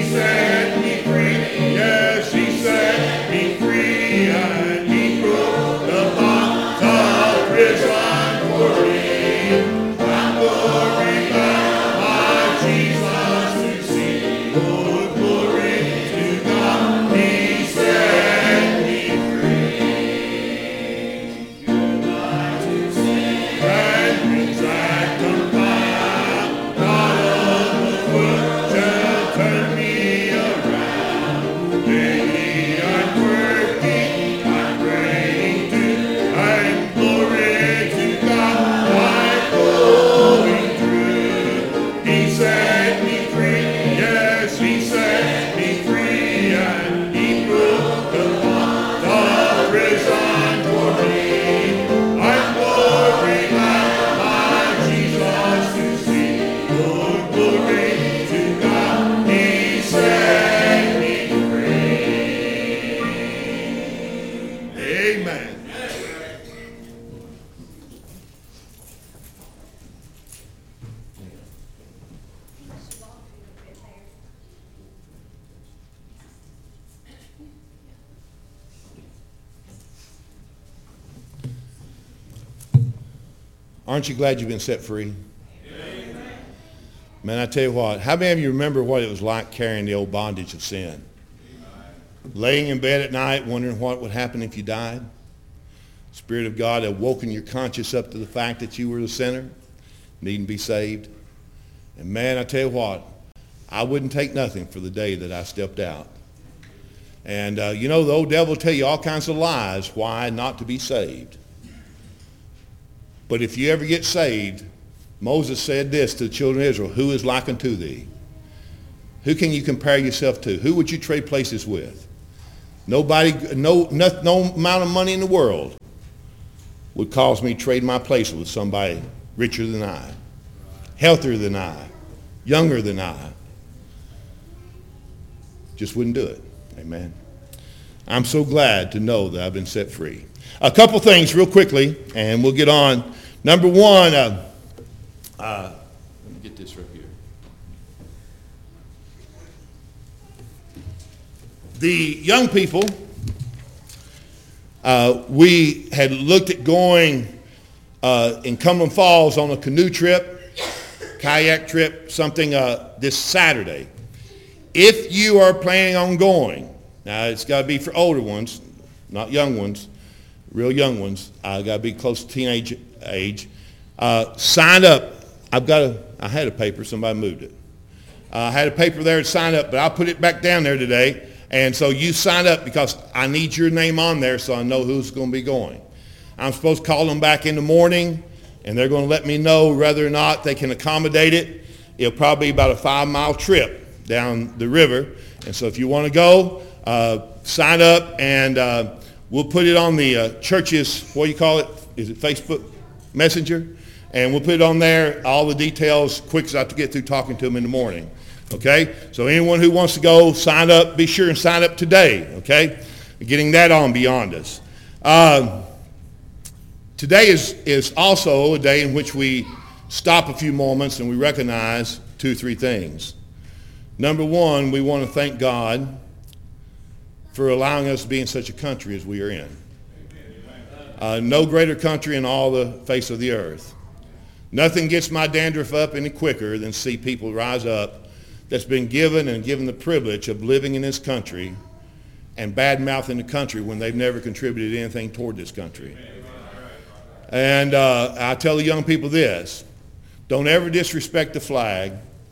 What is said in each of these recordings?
set me free. Yes, he set me free, and he broke the bonds of prison for me. I'm going back, my Jesus, to see. Oh, glory to God, he set me free. Goodbye to sin and things that compile. God of the world shall turn me around. Daily I'm working, I'm praying too, and glory to God I'm going through. He set me free, yes, he set me free, and he broke the bonds of prison for me. I'm going back, my Jesus, to see. Oh, glory to God, he set me free. Amen. Aren't you glad you've been set free? Amen. Man, I tell you what, how many of you remember what it was like carrying the old bondage of sin? Amen. Laying in bed at night wondering what would happen if you died? The Spirit of God had woken your conscience up to the fact that you were the sinner, needing to be saved. And man, I tell you what, I wouldn't take nothing for the day that I stepped out. And you know, the old devil will tell you all kinds of lies why not to be saved. But if you ever get saved, Moses said this to the children of Israel, who is like unto thee? Who can you compare yourself to? Who would you trade places with? Nobody, no amount of money in the world would cause me to trade my place with somebody richer than I, healthier than I, younger than I. Just wouldn't do it. Amen. I'm so glad to know that I've been set free. A couple things real quickly, and we'll get on. Number one, let me get this right here. The young people, we had looked at going in Cumberland Falls on a canoe trip, kayak trip, something this Saturday. If you are planning on going, now it's got to be for older ones, not young ones, real young ones. Got to be close to teenage age. Sign up. I had a paper. Somebody moved it. I had a paper there to sign up, but I'll put it back down there today. And so you sign up because I need your name on there so I know who's going to be going. I'm supposed to call them back in the morning, and they're going to let me know whether or not they can accommodate it. It'll probably be about a 5-mile trip down the river. And so if you want to go, sign up, and we'll put it on the church's, what do you call it? Is it Facebook Messenger? And we'll put it on there, all the details, quick as I have to get through talking to them in the morning. Okay? So anyone who wants to go, sign up. Be sure and sign up today. Okay? Getting that on beyond us. Today is also a day in which we stop a few moments and we recognize 2 or 3 things. Number one, we want to thank God for allowing us to be in such a country as we are in. No greater country in all the face of the earth. Nothing gets my dandruff up any quicker than see people rise up that's been given the privilege of living in this country and bad-mouthing the country when they've never contributed anything toward this country. And I tell the young people this, don't ever disrespect the flag.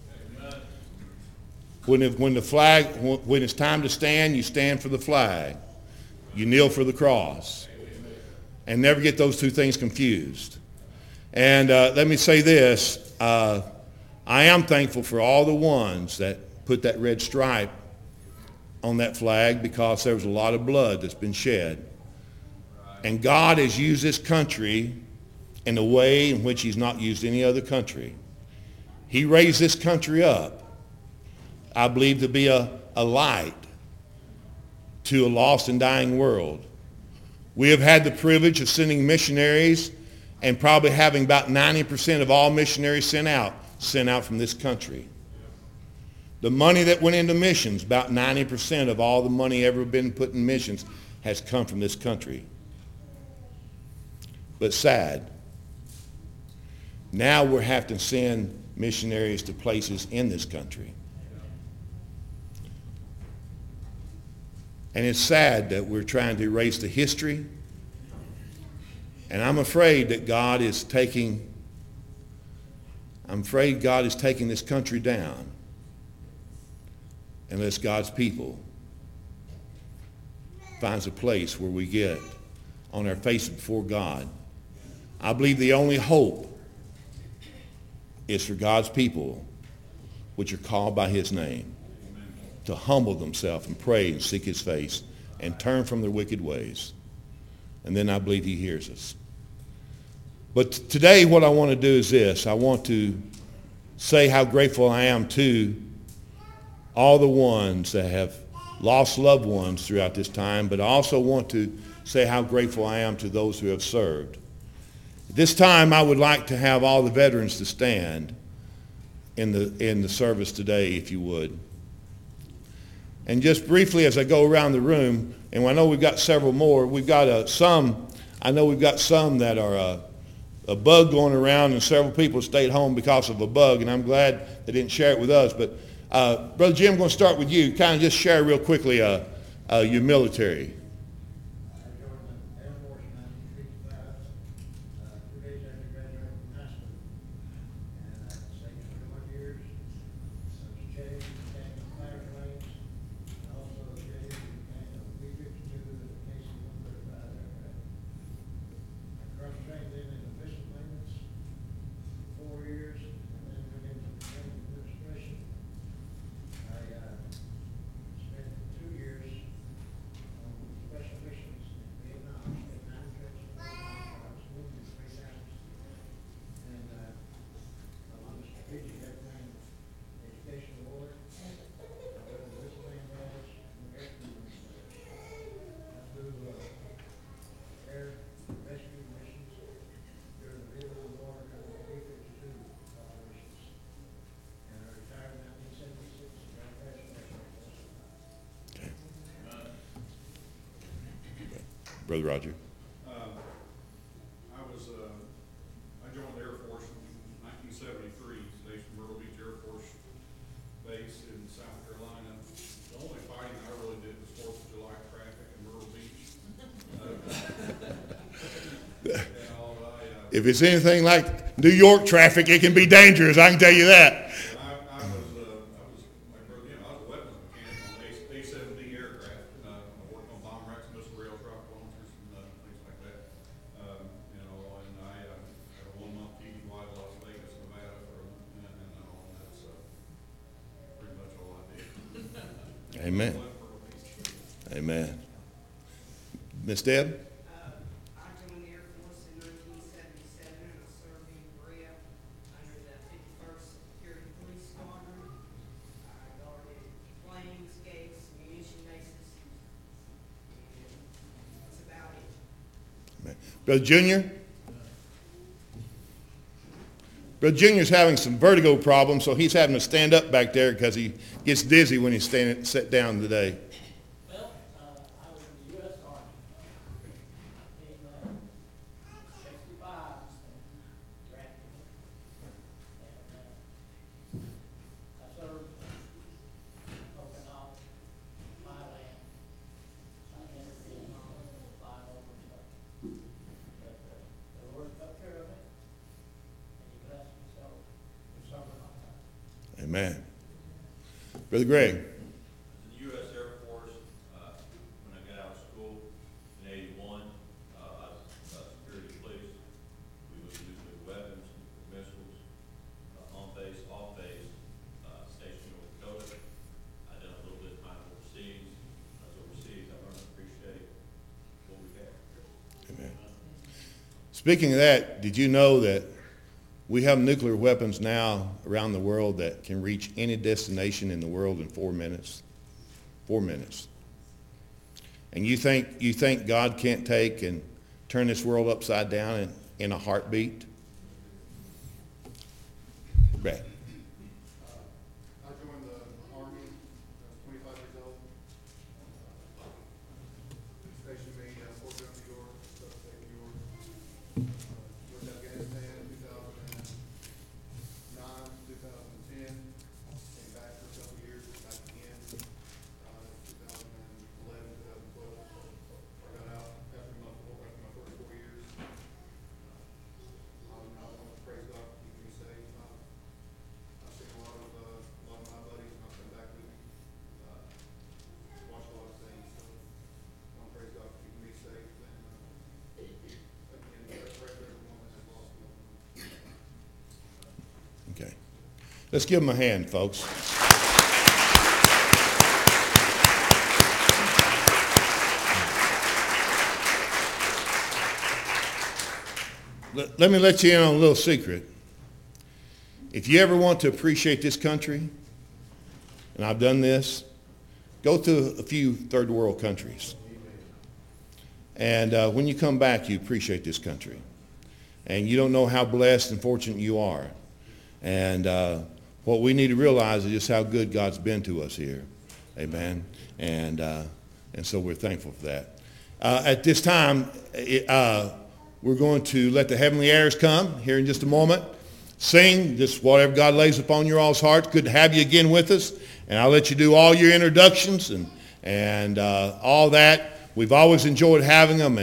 When it's time to stand, you stand for the flag. You kneel for the cross. And never get those 2 things confused. And let me say this, I am thankful for all the ones that put that red stripe on that flag because there was a lot of blood that's been shed. And God has used this country in a way in which he's not used any other country. He raised this country up, I believe, to be a light to a lost and dying world. We have had the privilege of sending missionaries and probably having about 90% of all missionaries sent out from this country. The money that went into missions, about 90% of all the money ever been put in missions has come from this country. But sad, now we're having to send missionaries to places in this country. And it's sad that we're trying to erase the history. And I'm afraid that God is taking this country down unless God's people finds a place where we get on our face before God. I believe the only hope is for God's people, which are called by his name, to humble themselves and pray and seek his face and turn from their wicked ways. And then I believe he hears us. But today what I want to do is this. I want to say how grateful I am to all the ones that have lost loved ones throughout this time, but I also want to say how grateful I am to those who have served. At this time, I would like to have all the veterans to stand in the service today, if you would. And just briefly as I go around the room, and I know we've got several more, we've got some that are a bug going around, and several people stayed home because of a bug, and I'm glad they didn't share it with us. But Brother Jim, I'm going to start with you. Kind of just share real quickly your military. I joined the Air Force in 1955, 2 days after graduating from high school. And I stayed 21 years. I was changed, became a fighter planes, and also changed, became a B-52 and a KC-135 aircraft. I cross-trained then in the missile maintenance for 4 years, and then went into the training administration. I spent 2 years on special missions in Vietnam. Spent 9 trips in Vietnam. I was wounded 3 times. And I'm on the strategic airplane education board. I went to Lithuania Battles and air command battles. I flew air rescue missions during the Vietnam War under the B-52 operations. And I retired in 1976 and got back to Air Force. Brother Roger. I joined the Air Force in 1973, stationed Myrtle Beach Air Force Base in South Carolina. The only fighting I really did was 4th of July traffic in Myrtle Beach. If it's anything like New York traffic, it can be dangerous, I can tell you that. I was like Brother Jim, I was a weapons mechanic on A-7D aircraft. I worked on bomb racks, missile rail, rocket launchers, and things like that. And I had a 1-month TDY to Las Vegas, Nevada, and that's pretty much all I did. Amen. Amen. Miss Deb? I joined the Air Force in 1977 and I served in Korea under the 51st Security Police Squadron. I guarded planes, gates, munition bases, and that's about it. Brother Junior? Brother Junior's having some vertigo problems, so he's having to stand up back there because he gets dizzy when he's sit down today. Well, I was in the U.S. Army. In 65, drafted me. And I served Okinawa, Thailand. I entered Vietnam, flying over and stuff. But the Lord took care of it, and he blessed me so for serving my time. Amen. Brother Greg? In the U.S. Air Force, when I got out of school in 81, I was security police. We would use nuclear weapons, missiles, on base, off base, stationed in North Dakota. I done a little bit of time overseas. I was overseas. I learned to appreciate what we have. Amen. Speaking of that, did you know that we have nuclear weapons now around the world that can reach any destination in the world in 4 minutes? 4 minutes. And you think God can't take and turn this world upside down in a heartbeat? Brad. I joined the Let's give them a hand, folks. Let me let you in on a little secret. If you ever want to appreciate this country, and I've done this, go to a few third world countries. And when you come back, you appreciate this country. And you don't know how blessed and fortunate you are. And what we need to realize is just how good God's been to us here. Amen. And so we're thankful for that. At this time, we're going to let the heavenly airs come here in just a moment. Sing just whatever God lays upon your all's heart. Good to have you again with us. And I'll let you do all your introductions and all that. We've always enjoyed having them.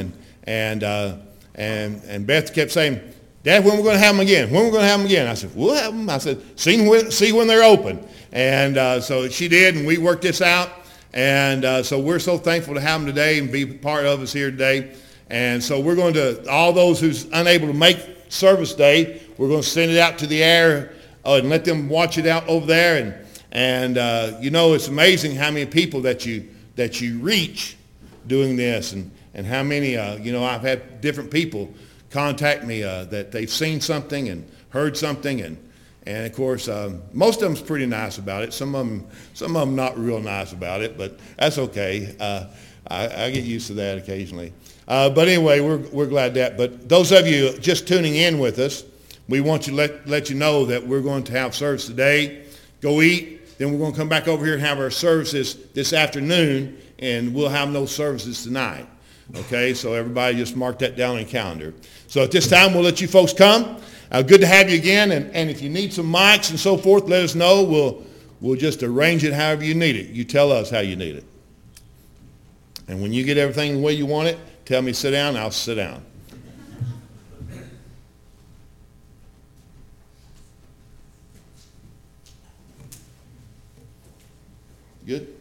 And Beth kept saying, Dad, when are we going to have them again? When are we going to have them again? I said, we'll have them. I said, see when they're open. And so she did, and we worked this out. And so we're so thankful to have them today and be part of us here today. And so we're going to, all those who's unable to make service day, we're going to send it out to the air and let them watch it out over there. And you know, it's amazing how many people that you reach doing this, and how many, you know, I've had different people contact me that they've seen something and heard something, and of course, most of them's pretty nice about it. Some of them not real nice about it, but that's okay. I get used to that occasionally. But anyway, we're glad that. But those of you just tuning in with us, we want to let you know that we're going to have service today. Go eat. Then we're going to come back over here and have our services this afternoon, and we'll have no services tonight. Okay, so everybody just mark that down on your calendar. So at this time, we'll let you folks come. Good to have you again, and if you need some mics and so forth, let us know. We'll just arrange it however you need it. You tell us how you need it. And when you get everything the way you want it, tell me sit down, I'll sit down. Good?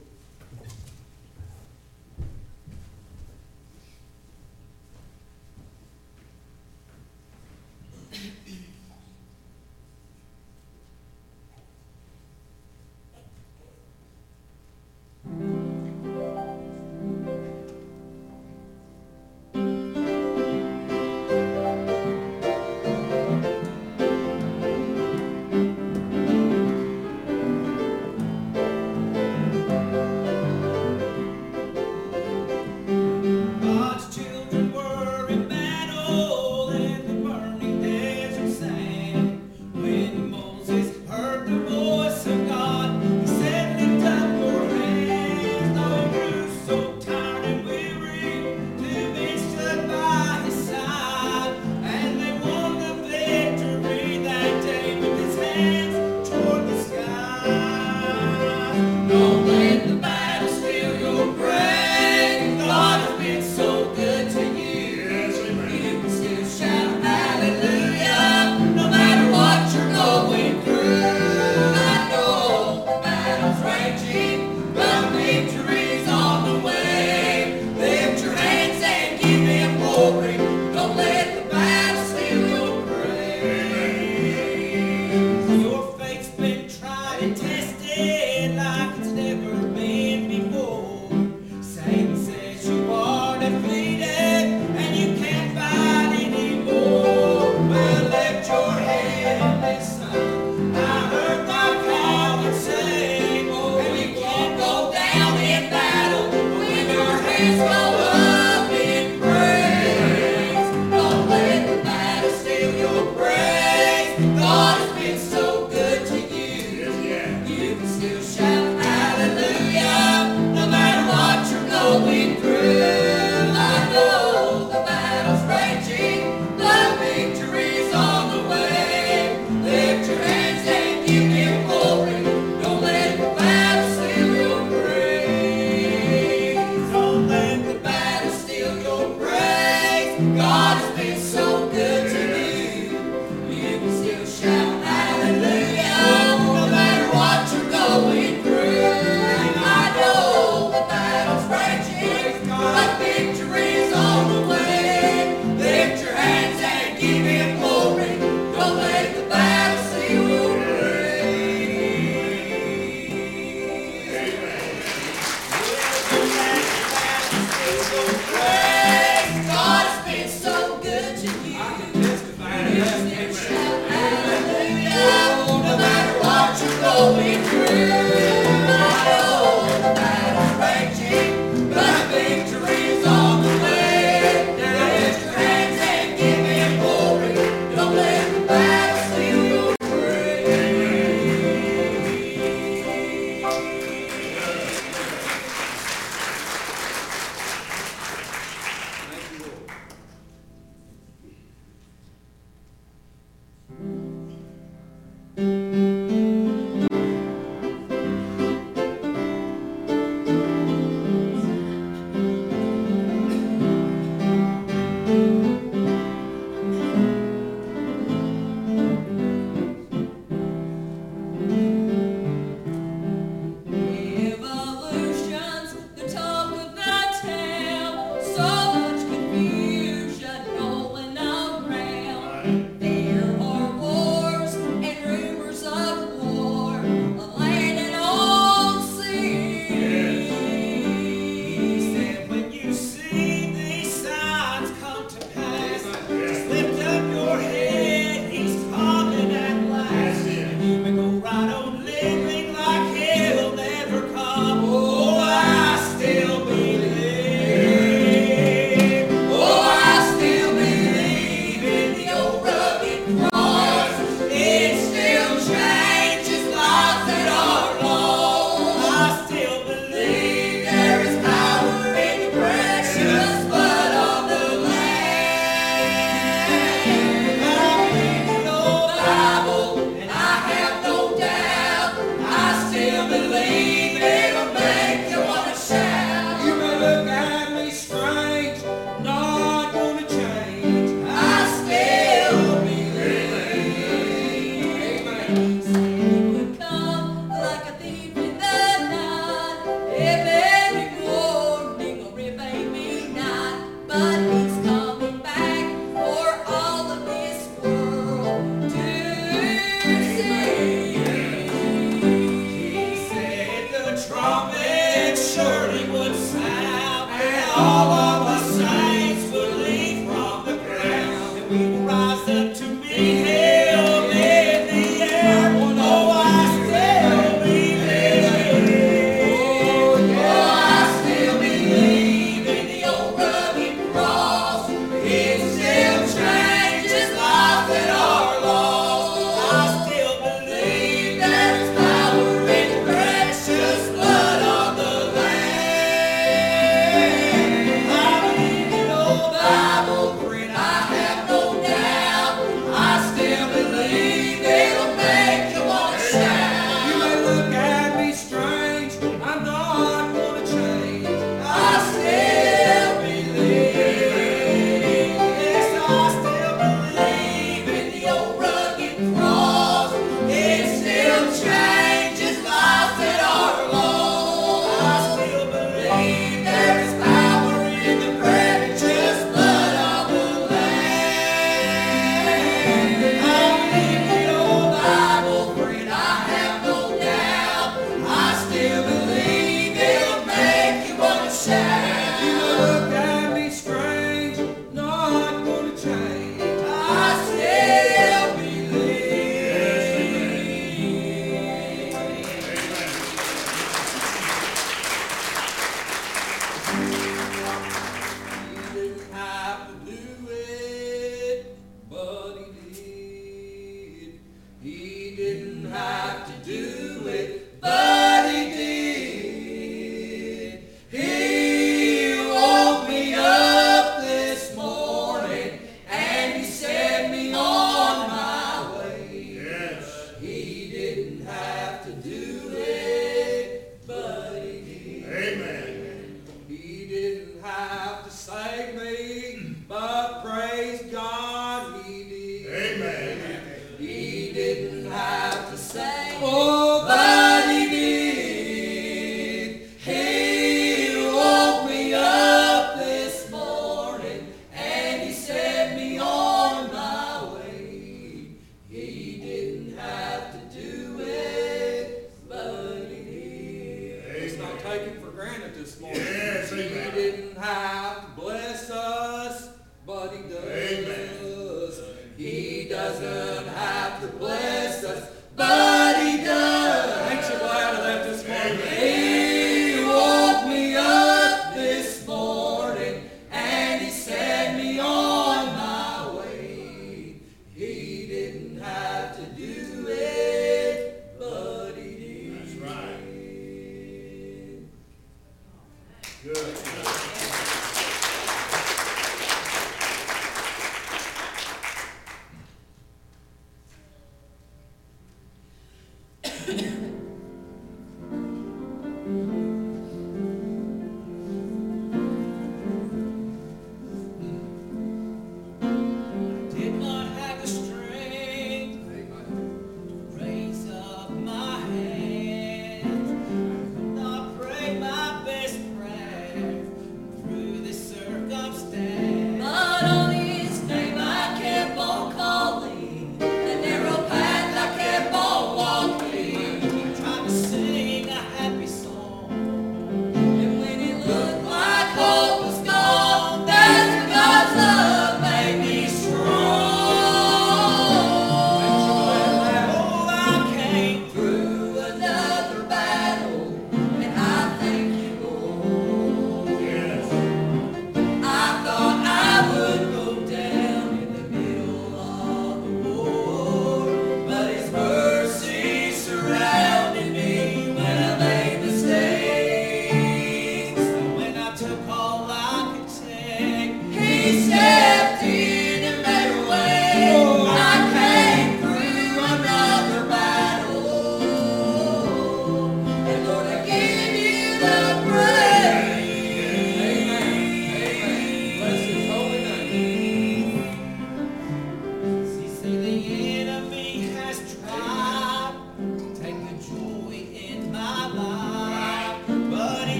The narrow path I kept on walking.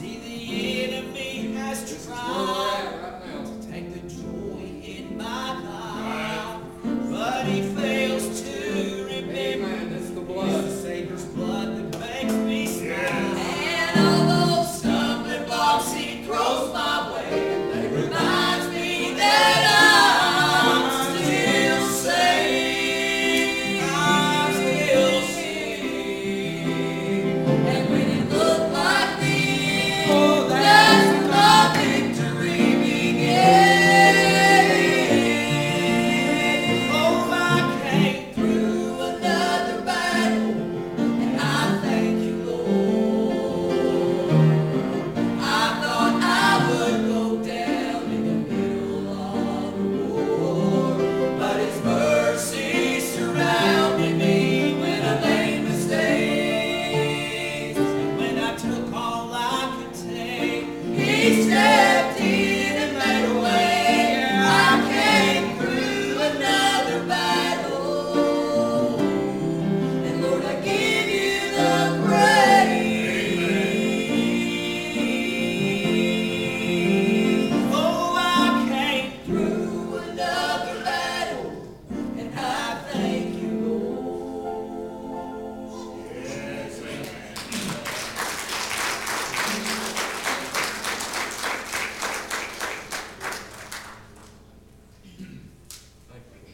See, the enemy has This is where we're tried at right now. to take the joy in my life, but he fails to remember Amen. It's the it's blood. the Savior's blood that makes me smile. Yeah. And all those stumbling blocks he throws my way, They reminds me that I'm still saved. I'm still saved. And when it looked like the end, that's my victory began. Oh, I came through another battle, and I thank you, Lord. I thought I would go down in the middle of the war, but His mercy surrounded me when I made mistakes. And when I took all I could take, He stepped in and made a way. I came through another battle, and Lord, I give you the praise. Oh, I came through another battle, and I thank you, Lord. Yes, amen. Thank you.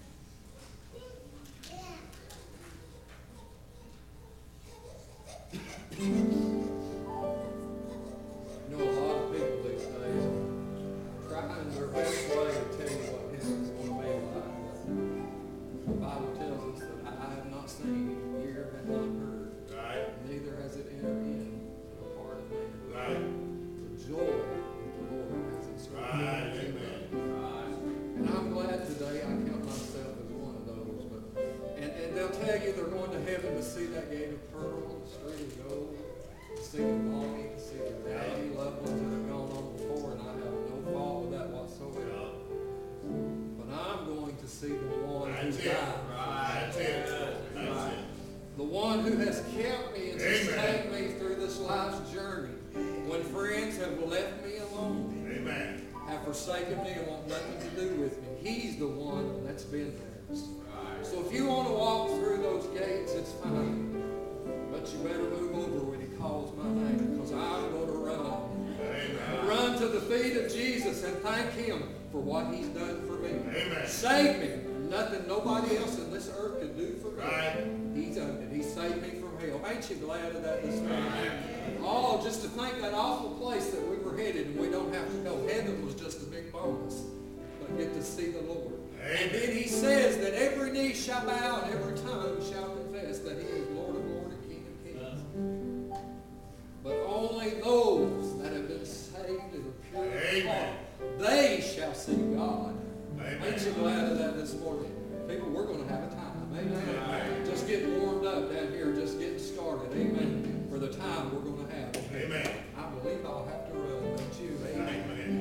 You know, a lot of people these days are trying their best way to tell you what heaven's going to be like. The Bible tells us that eye have not seen, ear have not heard, Right, neither has it entered in to the heart of man. right, The joy that the Lord has in store. right, amen. And I'm glad today I count myself as one of those. And they'll tell you they're going to heaven to see that gate of pearl, the street of gold, to see the longing, to see the daddy loved ones that have gone on before, and I have no fault with that whatsoever. But I'm going to see the one who That's it, died. that's it, that's it. The one who has kept me and Amen. sustained me through this life's journey. When friends have left me alone, Amen. have forsaken me and want nothing to do with me. He's the one that's been there. So if you want to walk through those gates, it's fine. But you better move over when he calls my name, because I'm going to run. Amen. Run to the feet of Jesus and thank him for what he's done for me. Amen. Saved me. Nothing nobody else in this earth could do for me. Right. He's done it. He saved me from hell. Ain't you glad of that this morning? Oh, just to think that awful place that we were headed and we don't have to go. Heaven was just a big bonus. But get to see the Lord. And then he says that every knee shall bow and every tongue shall confess that he is Lord of lords and King of kings. But only those that have been saved in a pure Amen. heart, they shall see God. Amen. Ain't you glad of that this morning? People, we're going to have a time. Amen. Amen. Just getting warmed up down here, just getting started. Amen. For the time we're going to have. Amen. I believe I'll have to run, don't you? Amen.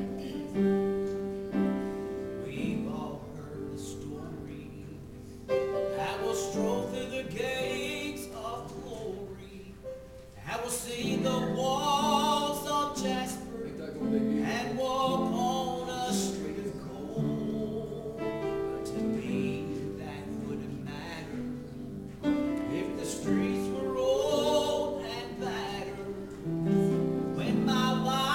We've all heard the story. I will stroll through the gates of glory. I will see the walls of Jasper Ain't that going to be beautiful? and walk on a street of gold. But to me, that wouldn't matter if the streets were old and battered. When my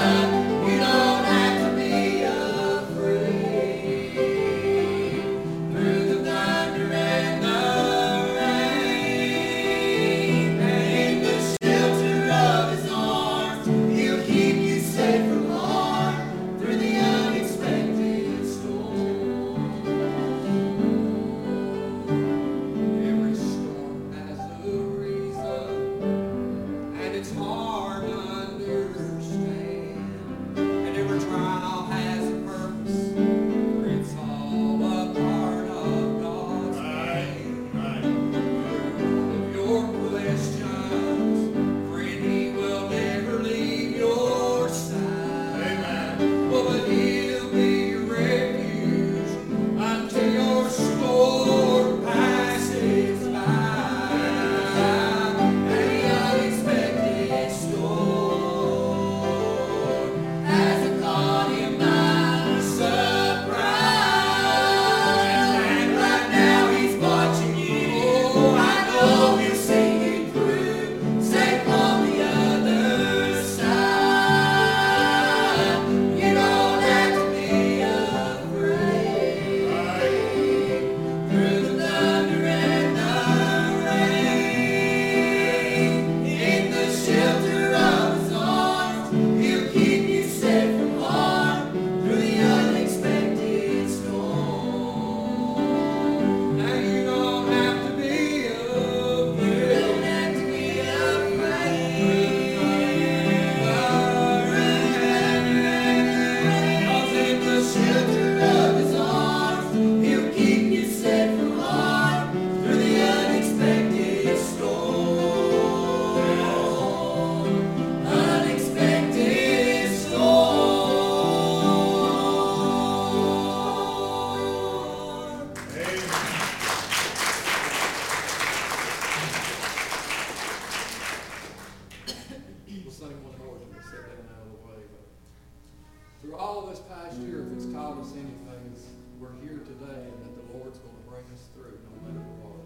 You don't have to be afraid. Through the thunder and the rain, in the shelter of His arms, He'll keep you safe from harm through the unexpected storm. Every storm has a reason, and it's hard to understand. And every trial has a purpose, for it's all a part of God's plan. Of your questions, friend, He will never leave your side. But He'll be your refuge until your storm passes by. Any unexpected storm hasn't caught Him by surprise. And right now He's watching you. I know He'll see you through, safe on the other side. You don't have to be afraid. Through the thunder and the rain, in the shelter of His arms, He'll keep you safe from harm through the unexpected storm. Now you don't have to be You don't have to be afraid. 'Cause in the shelter of His arms, He'll keep you safe from harm through the unexpected storm. Unexpected storm. We'll sing one more and we'll sit down out of the way. But through all this past year, if it's taught us anything, is we're here today and that the Lord's going to bring us through no matter what.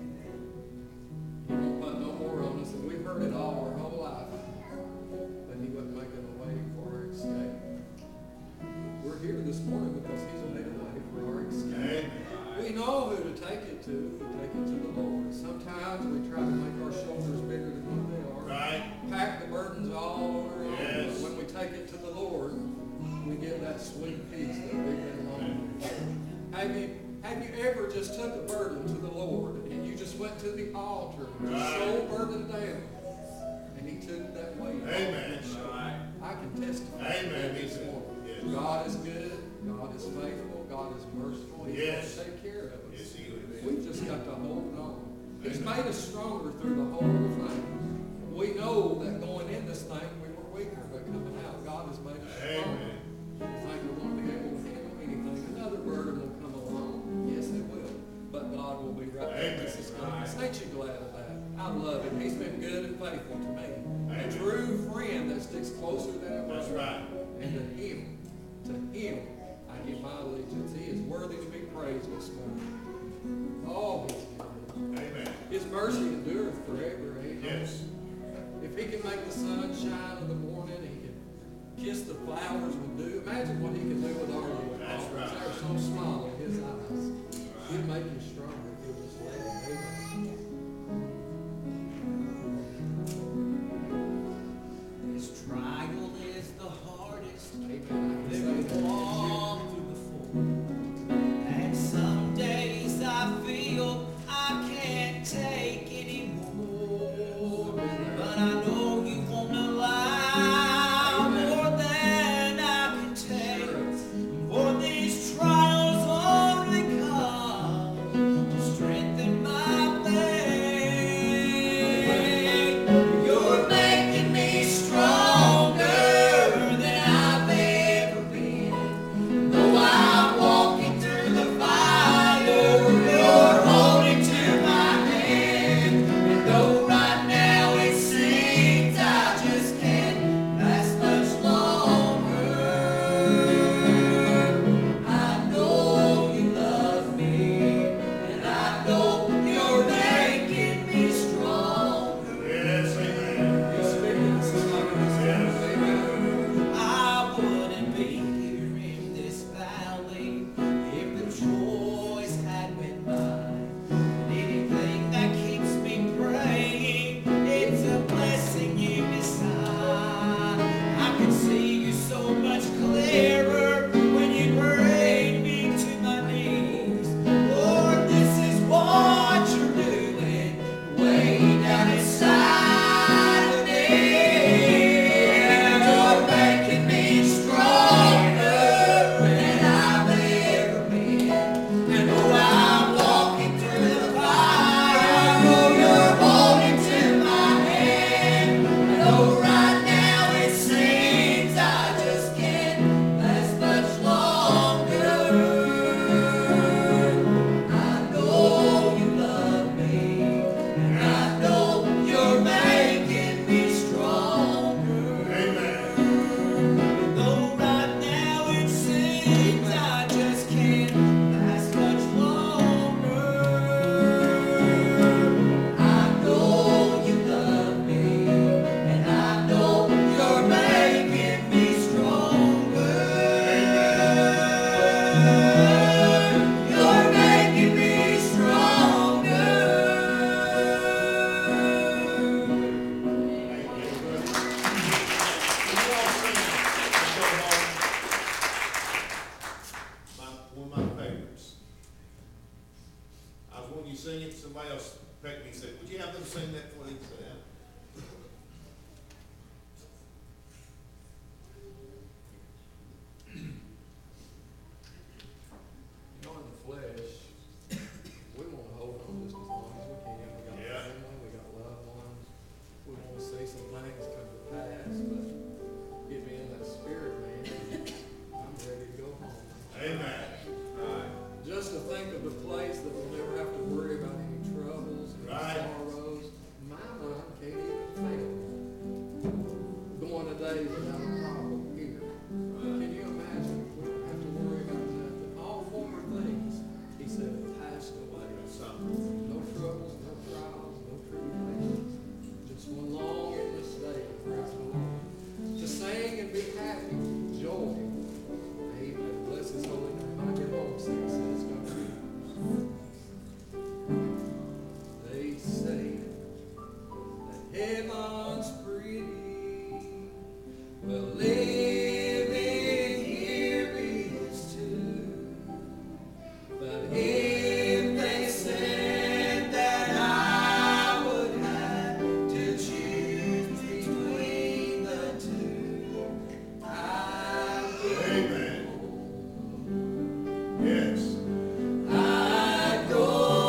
He won't put no more on us, and we've heard it all our whole life, that He wouldn't make a way for our escape. We're here this morning because He's made a way for our escape. We know who to take it to. We take it to the Lord. Sometimes we try to make our shoulders bigger than what they are. Pack the burdens all over our own. But when we take it to the Lord, we get that sweet peace that we've been longing for. Have you ever just took a burden to the Lord and you just went to the altar with your soul burdened down and He took that weight off your shoulder? I can testify to that this morning. God is good. God is faithful. God is merciful. He's going to take care of us. We've just got to hold on. He's made us stronger through the whole thing. We know that going in this thing we were weaker, but coming out, God has made us stronger. I think we're going to be able to handle anything. Another burden will come along. Yes, it will. But God will be right there. This is going. Ain't you glad of that? I love Him. He's been good and faithful to me. A true friend that sticks closer than a brother. That's right. And to Him, I give my allegiance. He is worthy to be praised this morning. Oh, He's good. Amen. His mercy endureth forever. Amen. Yes. If He can make the sun shine in the morning, He can kiss the flowers with dew. Imagine what He can do with our little That's flowers. right. They're so small in His eyes. He'll make you stronger if you'll just let Him. Amen. This trial is the hardest Amen. I that can we've say that. walked through before. And some days I feel I can't take anymore. But I know You won't allow more than I can take. For these trials only come to strengthen my faith. can be happy, joy. Amen. Bless His holy name. I get homesick, so it's going to be. They say that heaven's pretty. Well, living here is too. But if they said that I would have to choose between the two, I would. Amen. Yes. I'd go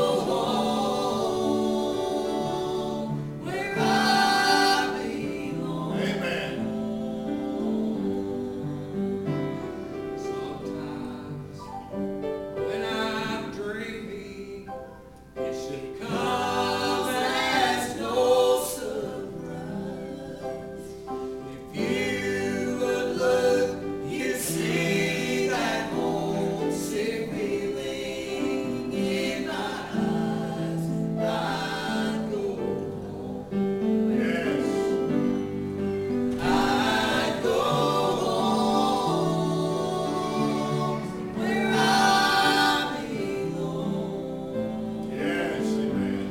home where I belong. Amen. Sometimes when I'm dreaming, it should come as no surprise. If you would look, you'd see that homesick feeling in my eyes. I'd go home. Yes. I'd go home where I belong. Yes. Amen.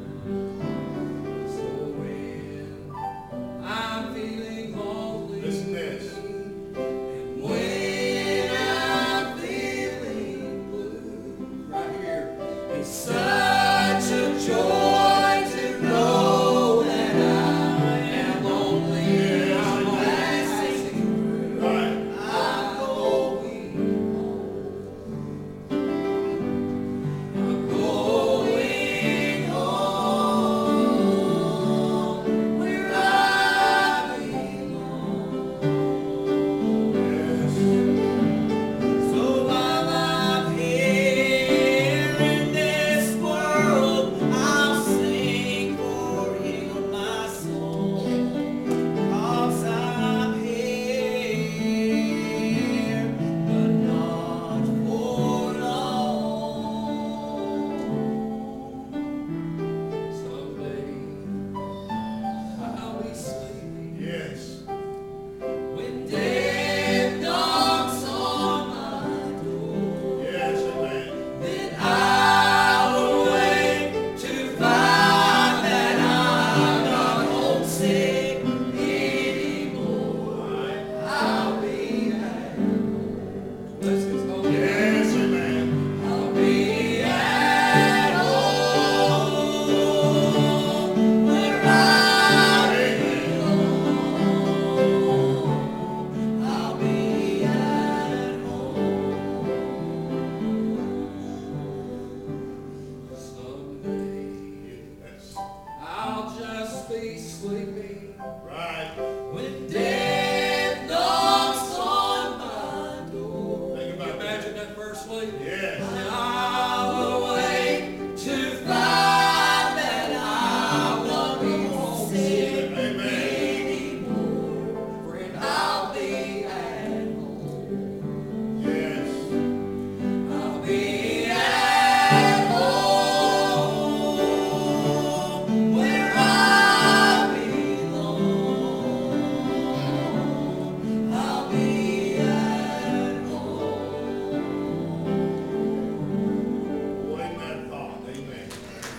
So when I'm feeling lonely, Listen to this. and when I'm feeling blue, right here, it's such a joy to know that I am lonely. I'm passing through. Right. I'm going home. I'm going home where I belong. Yes. So while I'm here in this world, I'll sing for Him my song. 'Cause I'm here, but not for long. Someday I'll be sleeping. Yes. When death knocks on my door, Yes. Amen. then I'll awake to find that I'm not homesick anymore. I'll be at home. Bless His holy name. Yes. Amen. I'll be at home where I belong. I'll be at home someday. Yes. I'll just be sleeping Right. when death knocks on my door. Think about that. Imagine that first sleep. Yes. And I'll awake to find that I won't be homesick Amen. anymore. Friend, I'll be at home. Yes. I'll be at home where I belong. I'll be at home. Boy, isn't that thought? Amen.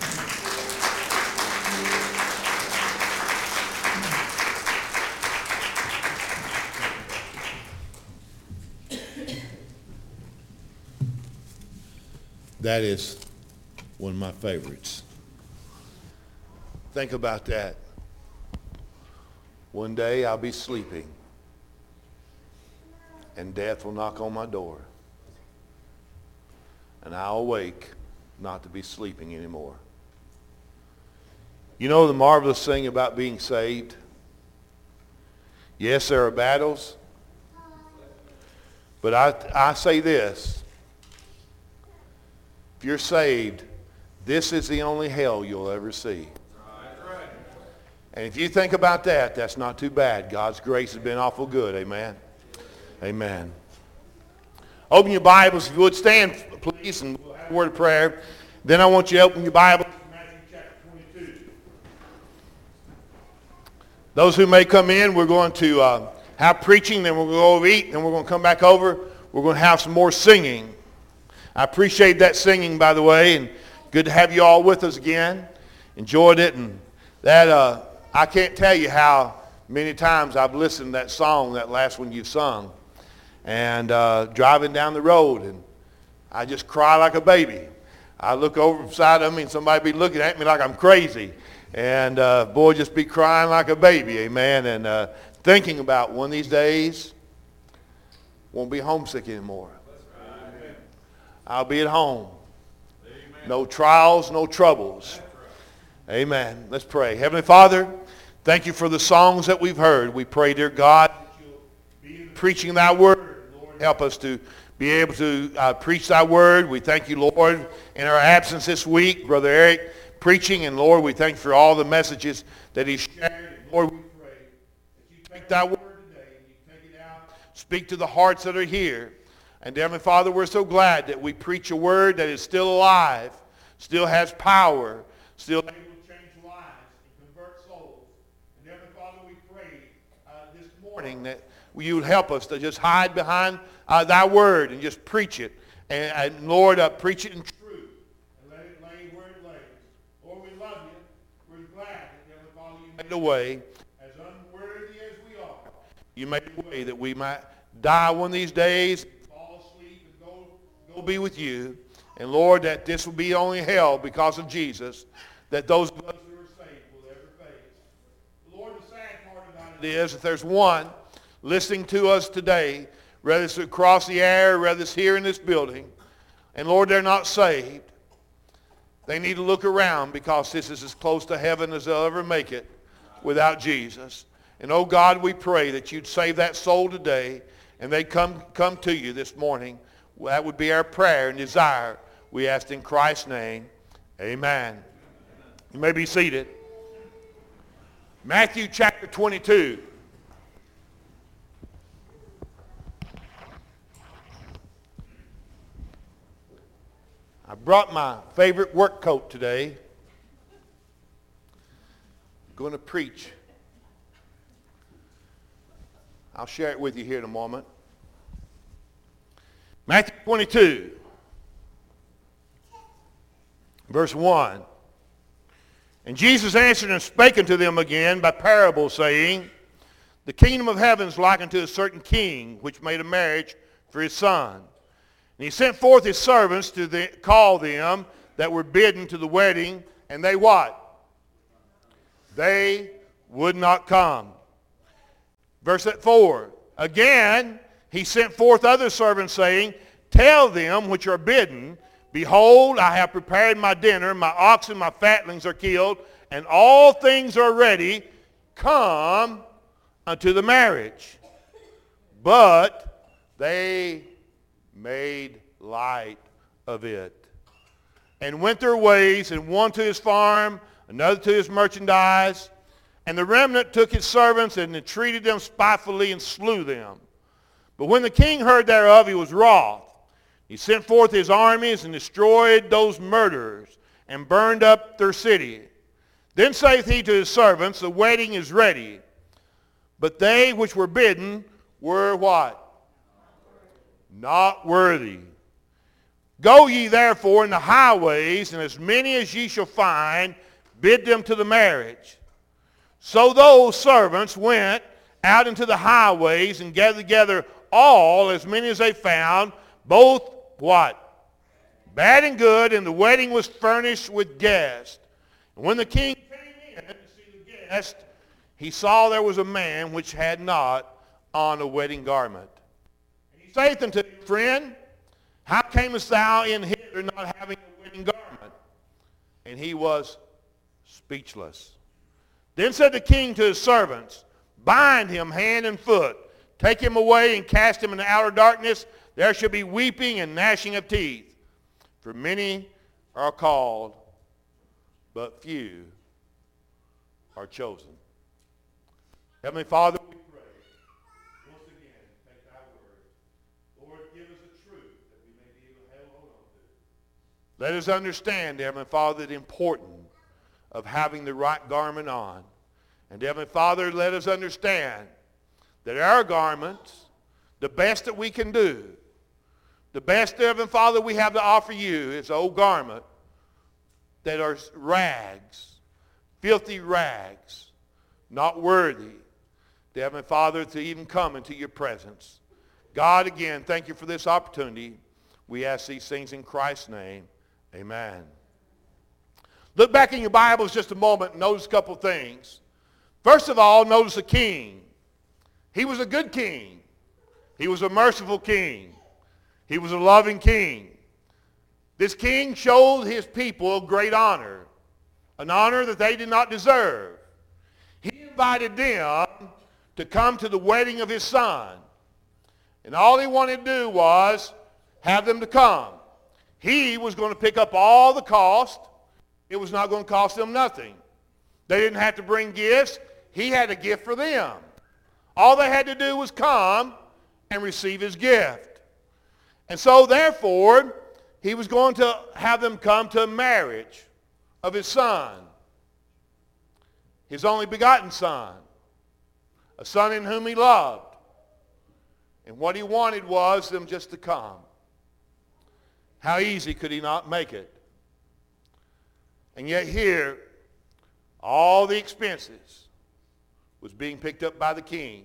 That is one of my favorites. Think about that. One day I'll be sleeping and death will knock on my door. And I'll awake not to be sleeping anymore. You know the marvelous thing about being saved? Yes, there are battles. But I say this. If you're saved, this is the only hell you'll ever see. And if you think about that, that's not too bad. God's grace has been awful good. Amen. Amen. Open your Bibles, if you would stand, please, and we'll have a word of prayer. Then I want you to open your Bible to Matthew chapter 22. Those who may come in, we're going to have preaching, then we're going to go over eat, then we're going to come back over. We're going to have some more singing. I appreciate that singing, by the way, and good to have you all with us again. Enjoyed it, and that I can't tell you how many times I've listened to that song, that last one you sung, and driving down the road, and I just cry like a baby. I look over beside of me, and somebody be looking at me like I'm crazy, and boy, just be crying like a baby, amen, and thinking about one of these days, won't be homesick anymore. I'll be at home. No trials, no troubles. Amen. Let's pray. Heavenly Father, thank you for the songs that we've heard. We pray, dear God, that you'll be preaching thy word. Lord, help us to be able to preach thy word. We thank you, Lord, in our absence this week, Brother Eric preaching. And Lord, we thank you for all the messages that he shared. And Lord, we pray that you take thy word today and you take it out, speak to the hearts that are here. And Heavenly Father, we're so glad that we preach a word that is still alive, still has power, still able to change lives and convert souls. And Heavenly Father, we pray this morning that you would help us to just hide behind thy word and just preach it. And Lord, preach it in truth and let it lay where it lays. Lord, we love you. We're glad that, Heavenly Father, you made a way, as unworthy as we are, you made a way that we might die one of these days, be with you. And Lord, that this will be only hell because of Jesus, that those of us who are saved will ever face. Lord, the sad part about it is if there's one listening to us today, whether it's across the air, whether it's here in this building, and Lord, they're not saved, they need to look around because this is as close to heaven as they'll ever make it without Jesus. And oh God, we pray that you'd save that soul today and they come to you this morning. That would be our prayer and desire. We ask in Christ's name. Amen. You may be seated. Matthew chapter 22. I brought my favorite work coat today. I'm going to preach. I'll share it with you here in a moment. Matthew 22, verse 1. And Jesus answered and spake unto them again by parable, saying, The kingdom of heaven is like unto a certain king, which made a marriage for his son. And he sent forth his servants to call them that were bidden to the wedding, and they what? They would not come. Verse 4. Again, he sent forth other servants, saying, Tell them which are bidden, Behold, I have prepared my dinner, my oxen, my fatlings are killed, and all things are ready. Come unto the marriage. But they made light of it, and went their ways, and one to his farm, another to his merchandise. And the remnant took his servants, and entreated them spitefully, and slew them. But when the king heard thereof, he was wroth. He sent forth his armies, and destroyed those murderers, and burned up their city. Then saith he to his servants, The wedding is ready. But they which were bidden were what? Not worthy. Go ye therefore in the highways, and as many as ye shall find, bid them to the marriage. So those servants went out into the highways and gathered together all, as many as they found, both what? Bad and good, and the wedding was furnished with guests. And when the king came in to see the guests, he saw there was a man which had not on a wedding garment. And he saith unto him, Friend, how camest thou in hither not having a wedding garment? And he was speechless. Then said the king to his servants, Bind him hand and foot, take him away and cast him into outer darkness. There shall be weeping and gnashing of teeth. For many are called, but few are chosen. Heavenly Father, we pray. Once again, take thy word. Lord, give us a truth that we may be able to hold on to. Let us understand, Heavenly Father, the importance of having the right garment on. And Heavenly Father, let us understand that our garments, the best that we can do, the best, Heavenly Father, we have to offer you is old garment that are rags, filthy rags, not worthy, Heavenly Father, to even come into your presence. God, again, thank you for this opportunity. We ask these things in Christ's name. Amen. Look back in your Bibles just a moment and notice a couple things. First of all, notice the king. He was a good king. He was a merciful king. He was a loving king. This king showed his people great honor, an honor that they did not deserve. He invited them to come to the wedding of his son. And all he wanted to do was have them to come. He was going to pick up all the cost. It was not going to cost them nothing. They didn't have to bring gifts. He had a gift for them. All they had to do was come and receive his gift. And so therefore, he was going to have them come to a marriage of his son, his only begotten son, a son in whom he loved. And what he wanted was them just to come. How easy could he not make it? And yet here, all the expenses was being picked up by the king.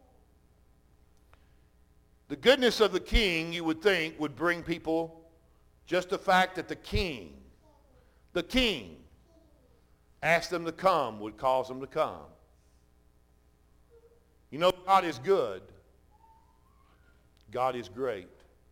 The goodness of the king, you would think, would bring people just the fact that the king asked them to come would cause them to come. You know, God is good. God is great.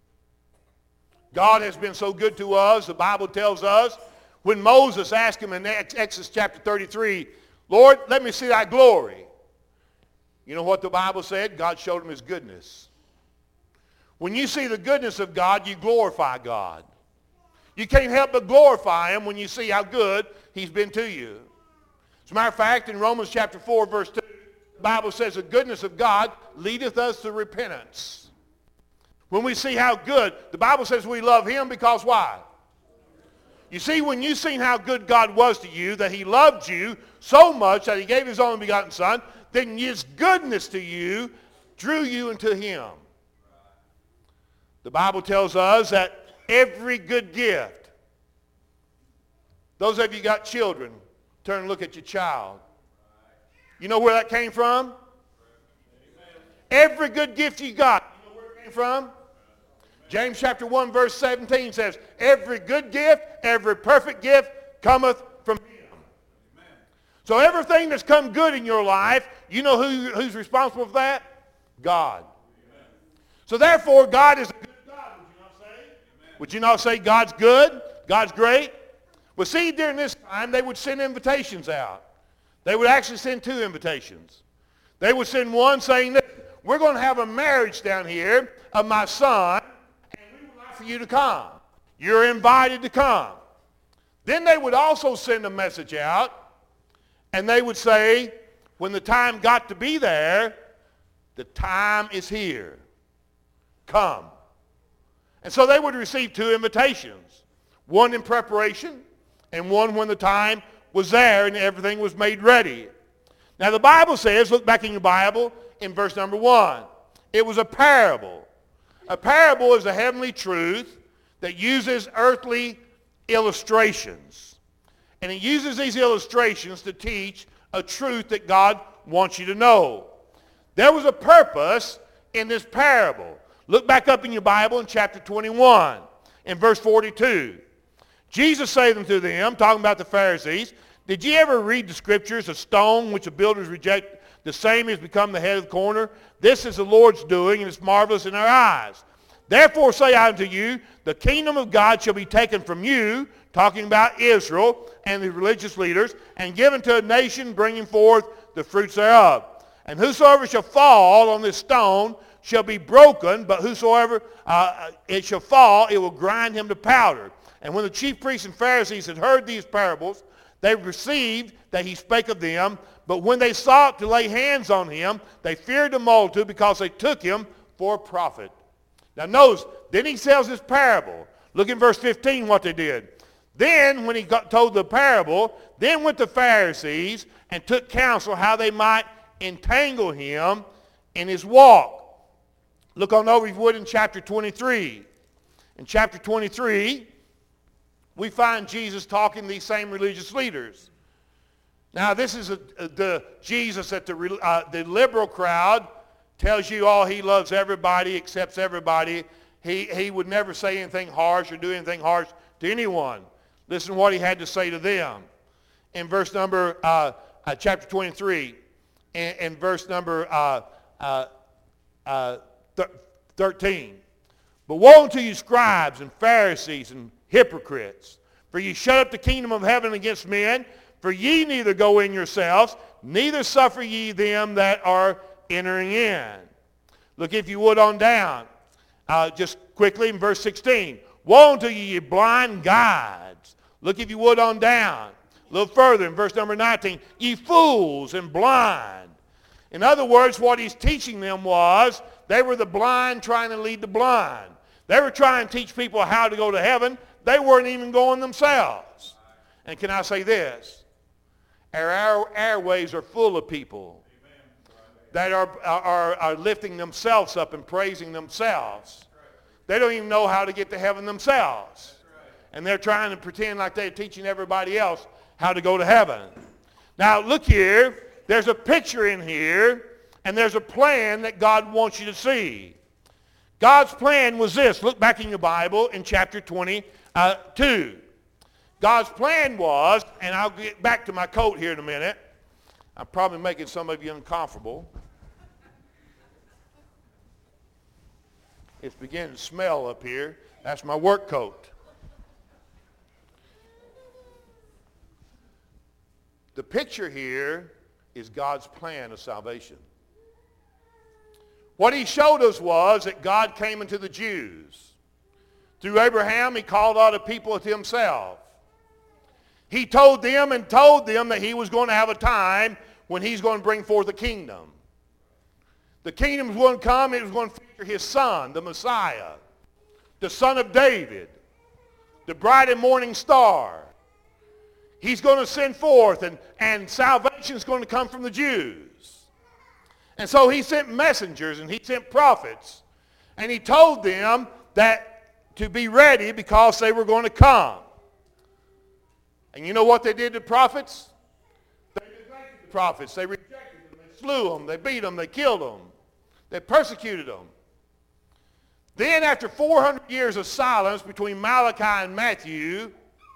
God has been so good to us. The Bible tells us when Moses asked him in Exodus chapter 33, Lord, let me see thy glory. You know what the Bible said? God showed him his goodness. When you see the goodness of God, you glorify God. You can't help but glorify him when you see how good he's been to you. As a matter of fact, in Romans chapter 4, verse 2, the Bible says the goodness of God leadeth us to repentance. When we see how good, the Bible says we love him because why? You see, when you've seen how good God was to you, that he loved you so much that he gave his only begotten son, then his goodness to you drew you into him. The Bible tells us that every good gift, those of you got children, turn and look at your child. You know where that came from? Every good gift you got, you know where it came from? James chapter 1 verse 17 says, every good gift, every perfect gift cometh from him. So everything that's come good in your life, you know who's responsible for that? God. So therefore, God is a good God, would you not say? Would you not say God's good? God's great? Well, see, during this time, they would send invitations out. They would actually send two invitations. They would send one saying that we're going to have a marriage down here of my son, and we would like for you to come. You're invited to come. Then they would also send a message out, and they would say, when the time got to be there, the time is here. Come. And so they would receive two invitations, one in preparation and one when the time was there and everything was made ready. Now the Bible says, look back in your Bible in verse number 1. It was a parable. A parable is a heavenly truth that uses earthly illustrations. And it uses these illustrations to teach a truth that God wants you to know. There was a purpose in this parable. Look back up in your Bible in chapter 21, in verse 42. Jesus said unto them, talking about the Pharisees, did ye ever read the scriptures, a stone which the builders reject, the same has become the head of the corner? This is the Lord's doing, and it's marvelous in our eyes. Therefore say I unto you, the kingdom of God shall be taken from you, talking about Israel and the religious leaders, and given to a nation bringing forth the fruits thereof. And whosoever shall fall on this stone shall be broken, but whosoever it shall fall, it will grind him to powder. And when the chief priests and Pharisees had heard these parables, they perceived that he spake of them, but when they sought to lay hands on him, they feared the multitude because they took him for a prophet. Now notice, then he tells this parable. Look in verse 15 what they did. Then when he told the parable, then went the Pharisees and took counsel how they might entangle him in his walk. Look on over, if you would, in chapter 23. In chapter 23, we find Jesus talking to these same religious leaders. Now, this is the Jesus that the liberal crowd tells you, oh, he loves everybody, accepts everybody. He would never say anything harsh or do anything harsh to anyone. Listen to what he had to say to them. In verse number, chapter 23, in verse number 13. But woe unto you, scribes and Pharisees and hypocrites, for ye shut up the kingdom of heaven against men, for ye neither go in yourselves, neither suffer ye them that are entering in. Look, if you would, on down. Just quickly in verse 16. Woe unto you, ye blind guides. Look, if you would, on down. A little further in verse number 19. Ye fools and blind. In other words, what he's teaching them was they were the blind trying to lead the blind. They were trying to teach people how to go to heaven. They weren't even going themselves. And can I say this? Our airways are full of people that are lifting themselves up and praising themselves. They don't even know how to get to heaven themselves. And they're trying to pretend like they're teaching everybody else how to go to heaven. Now look here. There's a picture in here, and there's a plan that God wants you to see. God's plan was this. Look back in your Bible in chapter 22. God's plan was, and I'll get back to my coat here in a minute. I'm probably making some of you uncomfortable. It's beginning to smell up here. That's my work coat. The picture here is God's plan of salvation. What he showed us was that God came into the Jews. Through Abraham, he called all the people to himself. He told them that he was going to have a time when he's going to bring forth a kingdom. The kingdom was going to come. It was going to feature his son, the Messiah, the son of David, the bright and morning star. He's going to send forth, and salvation is going to come from the Jews. And so he sent messengers and he sent prophets. And he told them that to be ready because they were going to come. And you know what they did to prophets? They neglected the prophets. They rejected them. They slew them. They beat them. They killed them. They persecuted them. Then after 400 years of silence between Malachi and Matthew,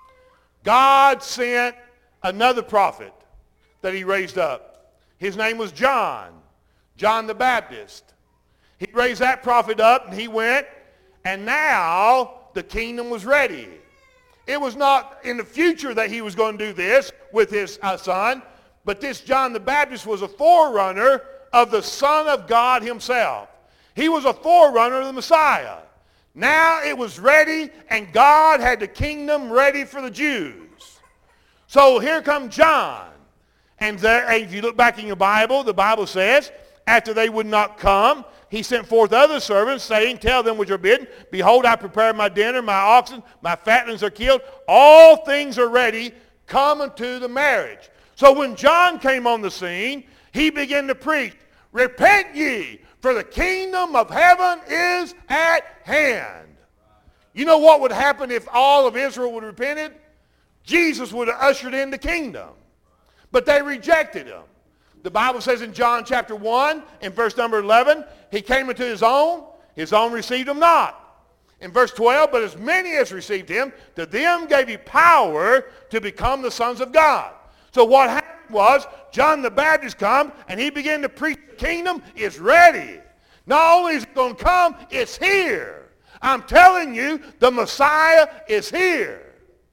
God sent another prophet that he raised up. His name was John the Baptist. He raised that prophet up, and he went, and now the kingdom was ready. It was not in the future that he was going to do this with his son, but this John the Baptist was a forerunner of the Son of God himself. He was a forerunner of the Messiah. Now it was ready, and God had the kingdom ready for the Jews. So here comes John. And if you look back in your Bible, the Bible says, after they would not come, he sent forth other servants, saying, tell them which are bidden, behold, I prepare my dinner, my oxen, my fatlings are killed. All things are ready. Come unto the marriage. So when John came on the scene, he began to preach, repent ye, for the kingdom of heaven is at hand. You know what would happen if all of Israel would have repented? Jesus would have ushered in the kingdom. But they rejected him. The Bible says in John chapter 1, in verse number 11, he came into his own received him not. In verse 12, but as many as received him, to them gave he power to become the sons of God. So what happened was, John the Baptist come, and he began to preach the kingdom is ready. Not only is it going to come, it's here. I'm telling you, the Messiah is here.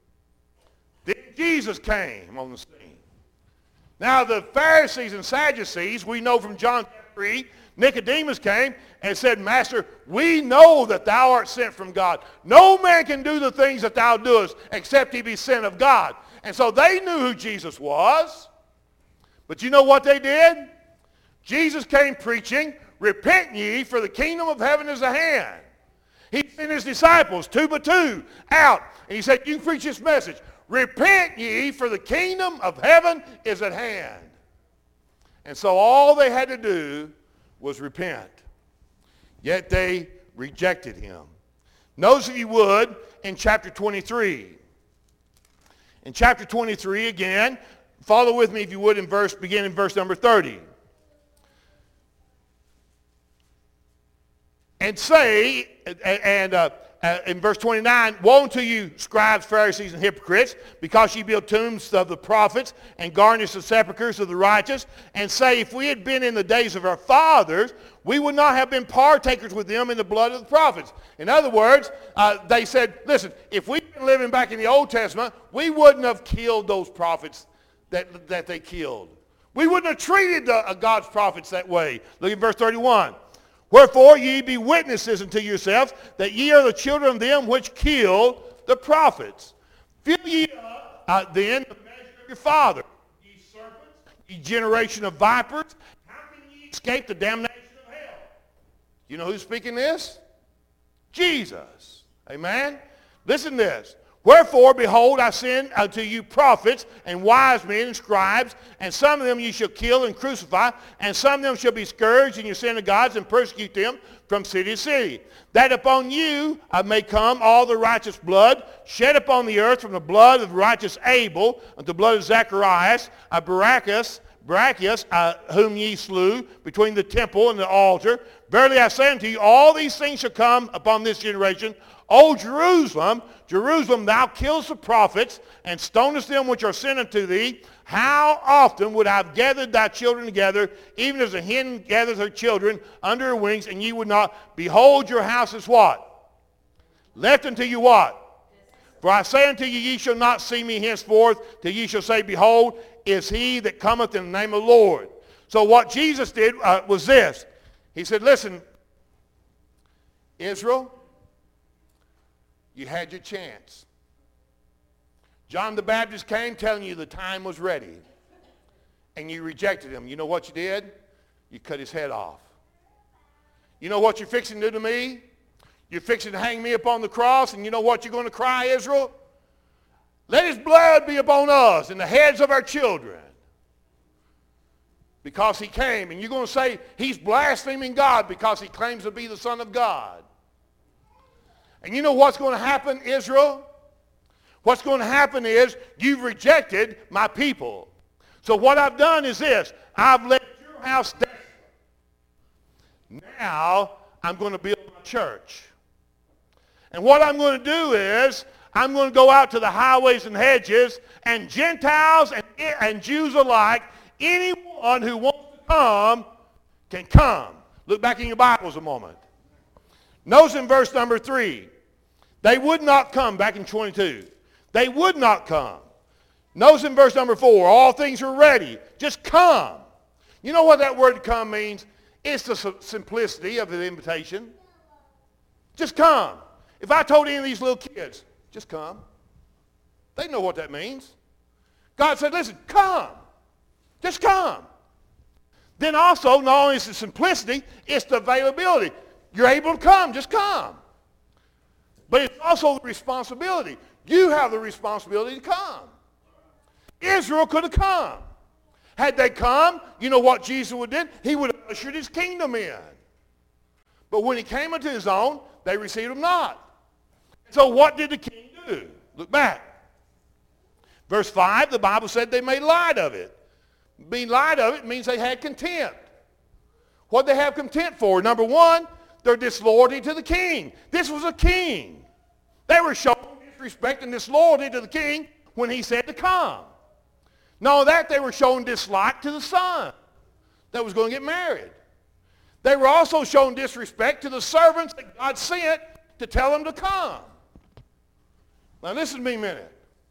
Then Jesus came on the scene. Now the Pharisees and Sadducees, we know from John 3, Nicodemus came and said, Master, we know that thou art sent from God. No man can do the things that thou doest except he be sent of God. And so they knew who Jesus was. But you know what they did? Jesus came preaching, repent ye, for the kingdom of heaven is at hand. He sent his disciples, 2 by 2, out. And he said, you preach this message. Repent ye, for the kingdom of heaven is at hand. And so all they had to do was repent. Yet they rejected him. Notice, if you would, in chapter 23. In chapter 23 again, follow with me if you would begin in verse number 30. And say, in verse 29, woe unto you, scribes, Pharisees, and hypocrites, because ye build tombs of the prophets and garnish the sepulchres of the righteous, and say, if we had been in the days of our fathers, we would not have been partakers with them in the blood of the prophets. In other words, they said, listen, if we'd been living back in the Old Testament, we wouldn't have killed those prophets that they killed. We wouldn't have treated God's prophets that way. Look at verse 31. Wherefore ye be witnesses unto yourselves that ye are the children of them which killed the prophets. Fill ye up then the measure of your father, ye serpents, ye generation of vipers. How can ye escape the damnation of hell? You know who's speaking this? Jesus. Amen? Listen to this. Wherefore, behold, I send unto you prophets and wise men and scribes, and some of them ye shall kill and crucify, and some of them shall be scourged in your synagogues and persecute them from city to city, that upon you may come all the righteous blood shed upon the earth, from the blood of righteous Abel unto the blood of Zacharias, Barachias, whom ye slew between the temple and the altar. Verily I say unto you, all these things shall come upon this generation. O Jerusalem, Jerusalem, thou killest the prophets, and stonest them which are sent unto thee. How often would I have gathered thy children together, even as a hen gathers her children under her wings, and ye would not? Behold, your house is what? Left unto you what? For I say unto you, ye shall not see me henceforth, till ye shall say, behold, is he that cometh in the name of the Lord. So what Jesus did was this. He said, listen, Israel, you had your chance. John the Baptist came telling you the time was ready, and you rejected him. You know what you did? You cut his head off. You know what you're fixing to do to me? You're fixing to hang me upon the cross, and you know what you're going to cry, Israel? Let his blood be upon us and the heads of our children. Because he came, and you're going to say he's blaspheming God because he claims to be the Son of God. And you know what's going to happen, Israel? What's going to happen is you've rejected my people. So what I've done is this. I've left your house desolate. Now I'm going to build my church. And what I'm going to do is I'm going to go out to the highways and hedges, and Gentiles and Jews alike, anyone who wants to come can come. Look back in your Bibles a moment. Notice in verse number 3. They would not come, back in 22. They would not come. Notice in verse number 4, all things are ready. Just come. You know what that word come means? It's the simplicity of the invitation. Just come. If I told any of these little kids, just come, they know what that means. God said, listen, come. Just come. Then also, not only is the simplicity, it's the availability. You're able to come, just come. But it's also the responsibility. You have the responsibility to come. Israel could have come. Had they come, you know what Jesus would have done? He would have ushered his kingdom in. But when he came into his own, they received him not. So what did the king do? Look back. Verse 5, the Bible said they made light of it. Being light of it means they had contempt. What did they have contempt for? Number one, their disloyalty to the king. This was a king. They were showing disrespect and disloyalty to the king when he said to come. Not only that, they were showing dislike to the son that was going to get married. They were also showing disrespect to the servants that God sent to tell them to come. Now listen to me a minute.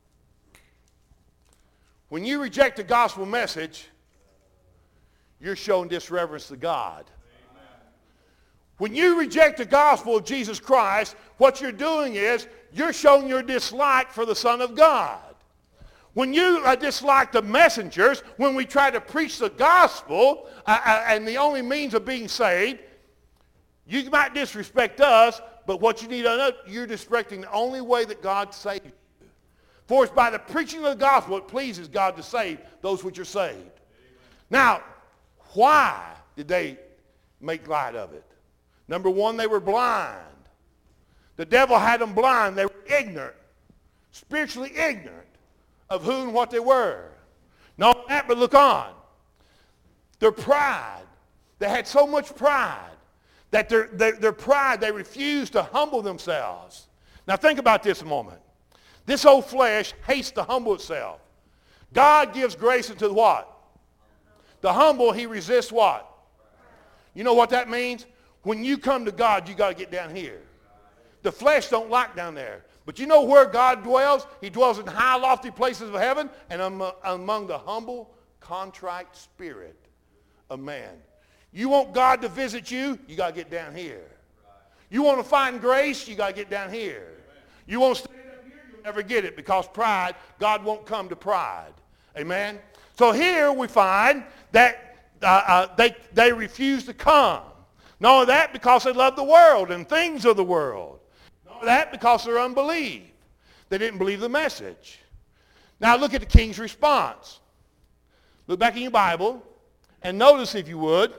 When you reject the gospel message, you're showing disreverence to God. When you reject the gospel of Jesus Christ, what you're doing is you're showing your dislike for the Son of God. When you dislike the messengers, when we try to preach the gospel and the only means of being saved, you might disrespect us, but what you need to know, you're disrespecting the only way that God saved you. For it's by the preaching of the gospel it pleases God to save those which are saved. Now, why did they make light of it. Number one, they were blind. The devil had them blind. They were ignorant, spiritually ignorant of who and what they were. Not only that, but look on. Their pride. They had so much pride that their pride, they refused to humble themselves. Now think about this a moment. This old flesh hates to humble itself. God gives grace unto the what? The humble, he resists what? You know what that means? When you come to God, you got to get down here. The flesh don't like down there. But you know where God dwells? He dwells in high, lofty places of heaven and among the humble, contrite spirit of man. You want God to visit you, you got to get down here. You want to find grace, you got to get down here. You want to stand up here, you'll never get it because pride, God won't come to pride. Amen? So here we find that they refuse to come. Not only that, because they love the world and things of the world. Not only that, because of their unbelief. They didn't believe the message. Now look at the king's response. Look back in your Bible and notice, if you would,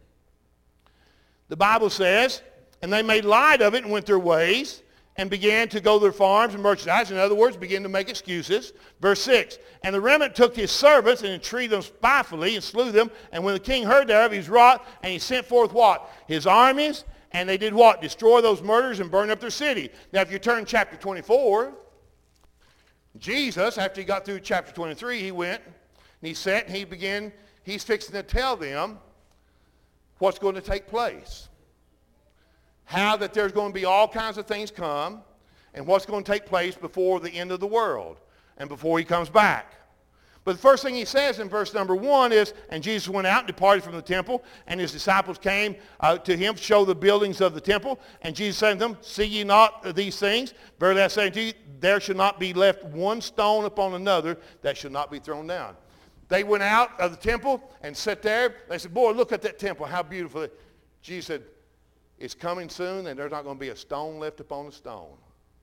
the Bible says, and they made light of it and went their ways and began to go to their farms and merchandise. In other words, began to make excuses. Verse 6, and the remnant took his servants and entreated them spitefully and slew them. And when the king heard thereof, he was wroth, and he sent forth what? His armies, and they did what? Destroy those murders and burn up their city. Now, if you turn to chapter 24, Jesus, after he got through chapter 23, he went and he sat and he's fixing to tell them what's going to take place. How that there's going to be all kinds of things come and what's going to take place before the end of the world and before he comes back. But the first thing he says in verse number 1 is, and Jesus went out and departed from the temple, and his disciples came to him to show the buildings of the temple. And Jesus said to them, see ye not these things? Verily I say unto you, there shall not be left one stone upon another that shall not be thrown down. They went out of the temple and sat there. They said, boy, look at that temple, how beautiful. Jesus said, it's coming soon, and there's not going to be a stone left upon a stone.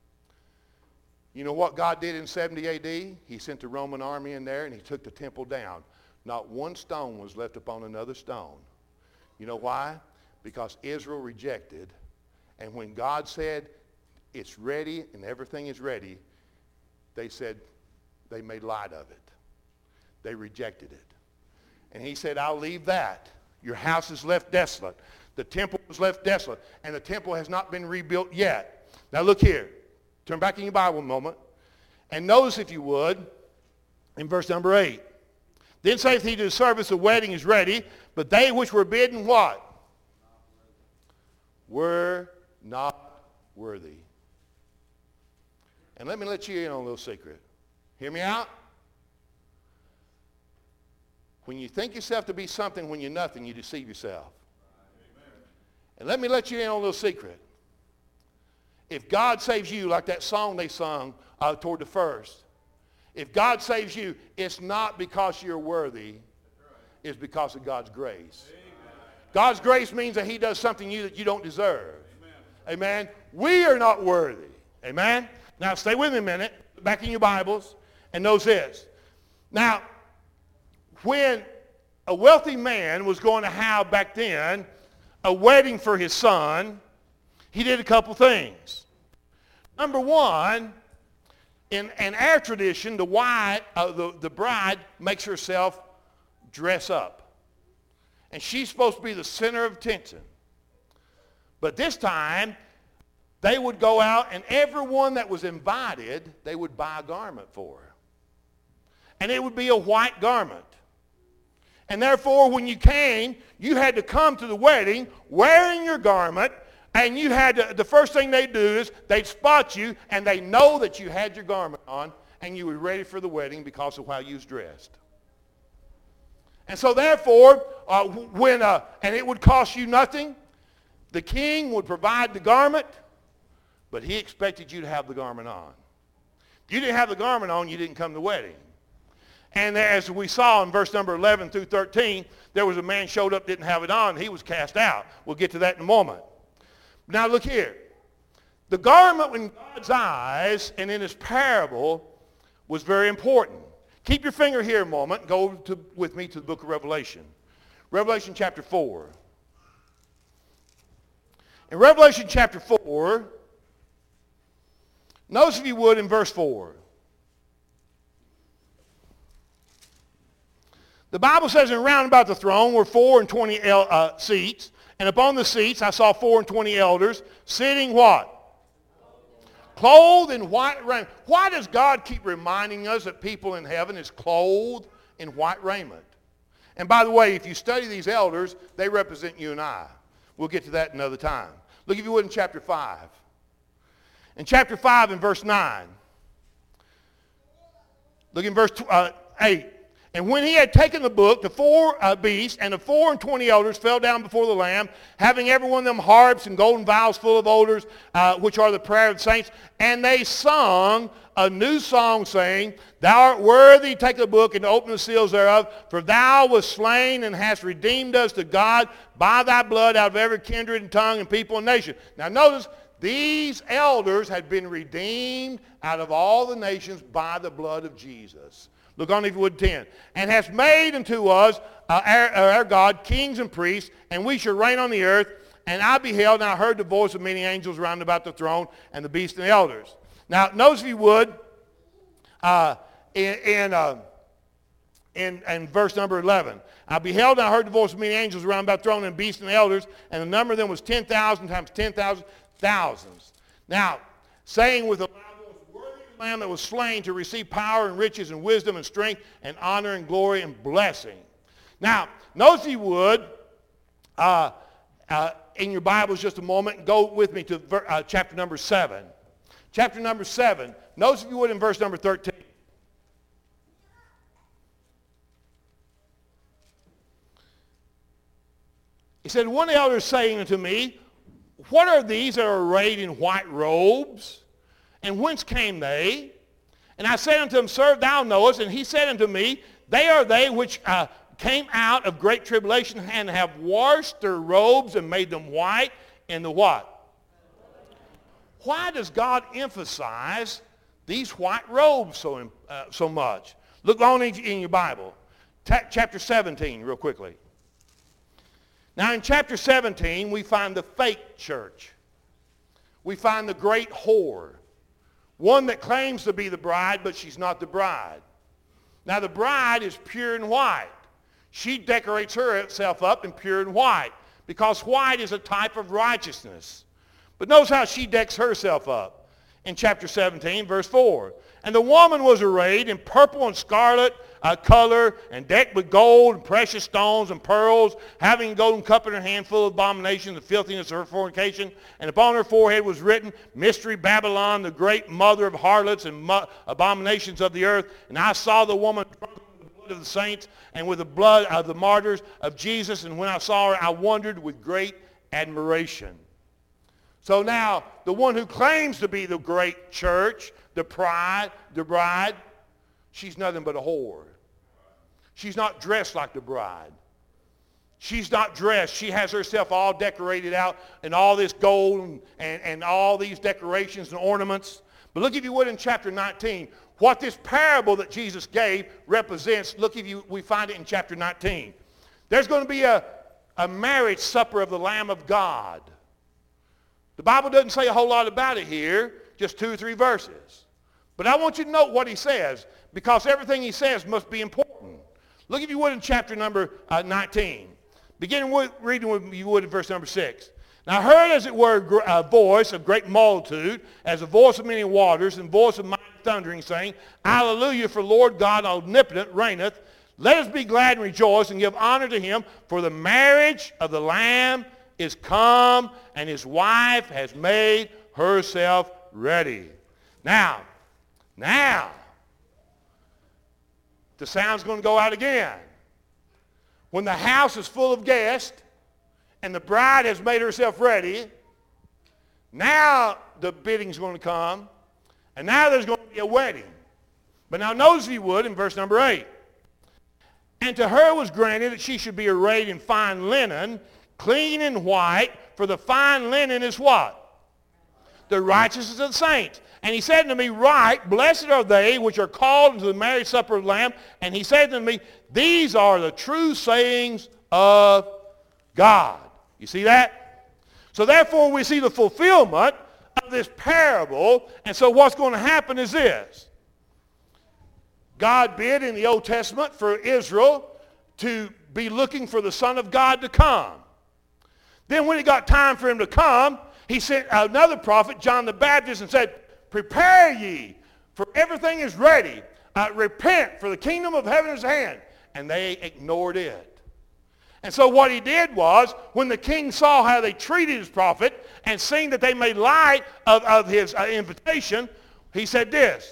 You know what God did in 70 A.D.? He sent the Roman army in there, and he took the temple down. Not one stone was left upon another stone. You know why? Because Israel rejected. And when God said, it's ready and everything is ready, they said, they made light of it. They rejected it. And he said, I'll leave that. Your house is left desolate. The temple was left desolate. And the temple has not been rebuilt yet. Now look here. Turn back in your Bible a moment. And notice, if you would, in verse number 8. Then saith he to the servants, the wedding is ready, but they which were bidden what? Were not worthy. And let me let you in on a little secret. Hear me out? When you think yourself to be something when you're nothing, you deceive yourself. And let me let you in on a little secret. If God saves you, like that song they sung toward the first, if God saves you, it's not because you're worthy. It's because of God's grace. God's grace means that he does something that you don't deserve. Amen. We are not worthy. Amen. Now stay with me a minute. Back in your Bibles and notice this. Now, when a wealthy man was going to have back then a wedding for his son, he did a couple things. Number one, in our tradition, the bride makes herself dress up. And she's supposed to be the center of attention. But this time, they would go out, and everyone that was invited, they would buy a garment for her. And it would be a white garment. And therefore, when you came, you had to come to the wedding wearing your garment, and you had to, the first thing they'd do is they'd spot you, and they know that you had your garment on, and you were ready for the wedding because of how you was dressed. And so therefore, and it would cost you nothing, the king would provide the garment, but he expected you to have the garment on. If you didn't have the garment on, you didn't come to the wedding. And as we saw in verse number 11 through 13, there was a man showed up, didn't have it on. He was cast out. We'll get to that in a moment. Now look here. The garment in God's eyes and in his parable was very important. Keep your finger here a moment. Go with me to the book of Revelation. Revelation chapter 4. in Revelation chapter 4, notice if you would in verse 4. The Bible says, and round about the throne were 4 and 20 seats, and upon the seats I saw 4 and 20 elders sitting what? Clothed in white raiment. Why does God keep reminding us that people in heaven is clothed in white raiment? And by the way, if you study these elders, they represent you and I. We'll get to that another time. Look if you would in chapter 5. In chapter 5 and verse 9. Look in verse 8. And when he had taken the book, the 4 beasts and the 4 and 20 elders fell down before the Lamb, having every one of them harps and golden vials full of odors, which are the prayer of the saints. And they sung a new song, saying, Thou art worthy to take the book and to open the seals thereof, for thou wast slain and hast redeemed us to God by thy blood out of every kindred and tongue and people and nation. Now notice, these elders had been redeemed out of all the nations by the blood of Jesus. Look on if you would 10. And hast made unto us, our God, kings and priests, and we shall reign on the earth. And I beheld, and I heard the voice of many angels round about the throne, and the beast and the elders. Now, notice if you would, in verse number 11. I beheld, and I heard the voice of many angels round about the throne, and the beast and the elders, and the number of them was 10,000 times 10,000 thousands. Now, saying with a Lamb that was slain to receive power and riches and wisdom and strength and honor and glory and blessing. Now, notice if you would, in your Bibles just a moment, go with me to chapter number 7. Chapter number 7. Notice if you would in verse number 13. He said, one elder saying unto me, What are these that are arrayed in white robes? And whence came they? And I said unto him, Sir, thou knowest. And he said unto me, They are they which came out of great tribulation and have washed their robes and made them white in the what? Why does God emphasize these white robes so much? Look on in your Bible. Chapter 17, real quickly. Now in chapter 17, we find the fake church. We find the great whore. One that claims to be the bride, but she's not the bride. Now the bride is pure and white. She decorates herself up in pure and white because white is a type of righteousness. But notice how she decks herself up in chapter 17, verse 4. And the woman was arrayed in purple and scarlet color and decked with gold and precious stones and pearls, having a golden cup in her hand full of abominations and filthiness of her fornication. And upon her forehead was written, Mystery Babylon, the great mother of harlots and abominations of the earth. And I saw the woman drunk with the blood of the saints and with the blood of the martyrs of Jesus. And when I saw her, I wondered with great admiration. So now, the one who claims to be the great church, the bride, she's nothing but a whore. She's not dressed like the bride. She's not dressed. She has herself all decorated out in all this gold and all these decorations and ornaments. But look if you would in chapter 19, what this parable that Jesus gave represents. Look if we find it in chapter 19. There's going to be a marriage supper of the Lamb of God. The Bible doesn't say a whole lot about it here, just 2 or 3 verses. But I want you to note what he says, because everything he says must be important. Look if you would in chapter number 19. Beginning with reading with you would in verse number 6. Now I heard as it were a voice of great multitude, as a voice of many waters, and voice of mighty thundering, saying, Hallelujah, for Lord God omnipotent reigneth. Let us be glad and rejoice and give honor to him, for the marriage of the Lamb is come, and his wife has made herself ready. Now, the sound's going to go out again. When the house is full of guests and the bride has made herself ready, now the bidding's going to come, and now there's going to be a wedding. But now notice if you would in verse number 8. And to her was granted that she should be arrayed in fine linen, clean and white, for the fine linen is what? The righteousness of the saints. And he said unto me, Right, blessed are they which are called into the marriage supper of the Lamb. And he said unto me, These are the true sayings of God. You see that? So therefore we see the fulfillment of this parable. And so what's going to happen is this. God bid in the Old Testament for Israel to be looking for the Son of God to come. Then when it got time for him to come, he sent another prophet, John the Baptist, and said, prepare ye, for everything is ready. Repent, for the kingdom of heaven is at hand. And they ignored it. And so what he did was, when the king saw how they treated his prophet and seeing that they made light of his invitation, he said this.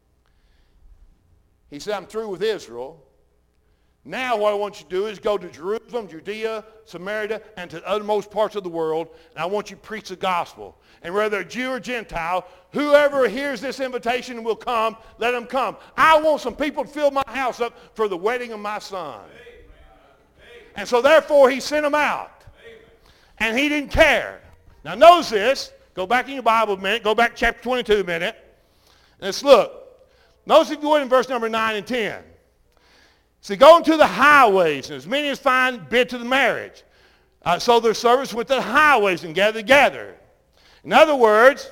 He said, I'm through with Israel. Now what I want you to do is go to Jerusalem, Judea, Samaria, and to the uttermost parts of the world, and I want you to preach the gospel. And whether Jew or Gentile, whoever hears this invitation will come, let them come. I want some people to fill my house up for the wedding of my son. And so therefore he sent them out. And he didn't care. Now notice this. Go back in your Bible a minute. Go back to chapter 22 a minute. And let's look. Notice if you would in verse number 9 and 10. So go into the highways, and as many as find bid to the marriage. So their servants went to the highways and gathered together. In other words,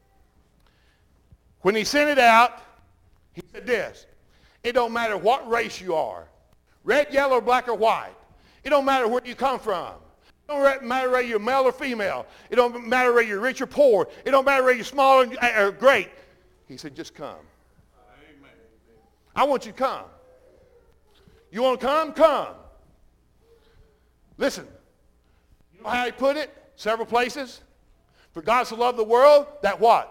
when he sent it out, he said this. It don't matter what race you are. Red, yellow, black, or white. It don't matter where you come from. It don't matter whether you're male or female. It don't matter whether you're rich or poor. It don't matter whether you're small or great. He said, just come. Amen. I want you to come. You want to come? Come. Listen. You know how he put it? Several places. For God so loved the world, that what?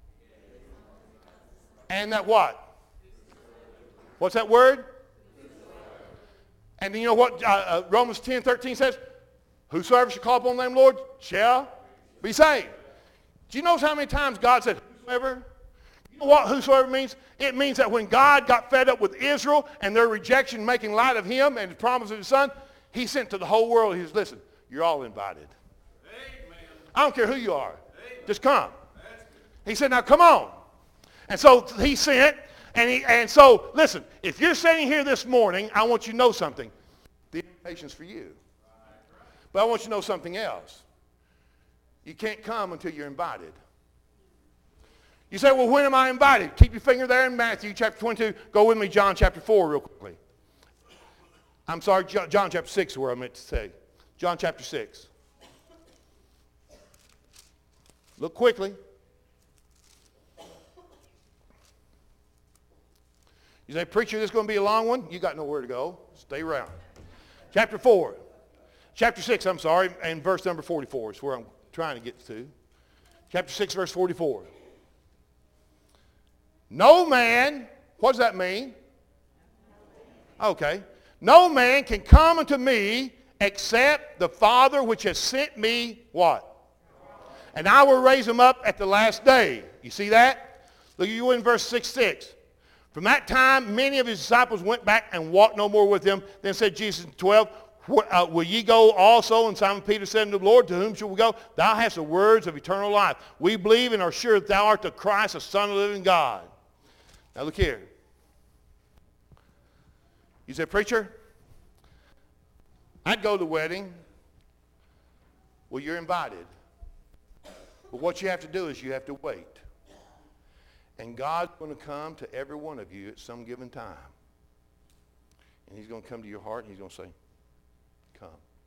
And that what? What's that word? And then you know what Romans 10:13 says? Whosoever shall call upon the name of the Lord shall be saved. Do you notice how many times God said whosoever? You know what whosoever means? It means that when God got fed up with Israel and their rejection, making light of him and the promise of his son, he sent to the whole world. He says, listen, you're all invited. Amen. I don't care who you are. Amen. Just come. He said, now come on. And so he sent, and so listen, if you're sitting here this morning, I want you to know something. The invitation's for you. But I want you to know something else. You can't come until you're invited. You say, well, when am I invited? Keep your finger there in Matthew chapter 22. Go with me, John chapter 4 real quickly. I'm sorry, John chapter 6 is where I meant to say. John chapter 6. Look quickly. You say, preacher, this is going to be a long one? You got nowhere to go. Stay around. Chapter 4. Chapter 6, I'm sorry, and verse number 44 is where I'm trying to get to. Chapter 6, verse 44. No man, what does that mean? Okay. No man can come unto me except the Father which has sent me, what? And I will raise him up at the last day. You see that? Look at you in verse 6:6. From that time, many of his disciples went back and walked no more with him. Then said Jesus in 12, will ye go also? And Simon Peter said unto the Lord, to whom shall we go? Thou hast the words of eternal life. We believe and are sure that thou art the Christ, the Son of the living God. Now look here. You say, preacher, I'd go to the wedding. Well, you're invited. But what you have to do is you have to wait. And God's going to come to every one of you at some given time. And he's going to come to your heart and he's going to say, come.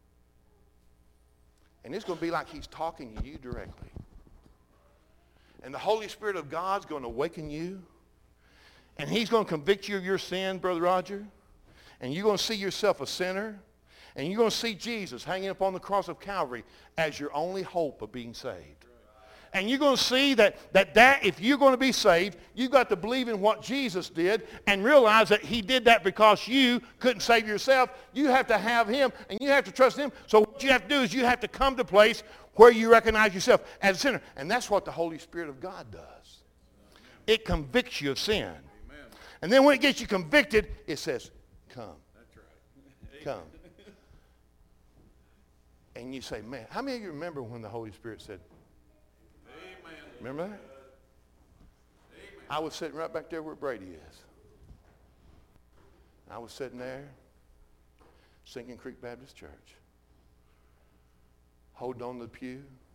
And it's going to be like he's talking to you directly. And the Holy Spirit of God's going to awaken you. And he's going to convict you of your sin, Brother Roger. And you're going to see yourself a sinner. And you're going to see Jesus hanging upon the cross of Calvary as your only hope of being saved. And you're going to see that if you're going to be saved, you've got to believe in what Jesus did and realize that he did that because you couldn't save yourself. You have to have him and you have to trust him. So what you have to do is you have to come to a place where you recognize yourself as a sinner. And that's what the Holy Spirit of God does. It convicts you of sin. Amen. And then when it gets you convicted, it says, come. That's right. Come. And you say, man, how many of you remember when the Holy Spirit said, amen. Remember that? Amen. I was sitting right back there where Brady is. I was sitting there, Sinking Creek Baptist Church, holding on to the pew,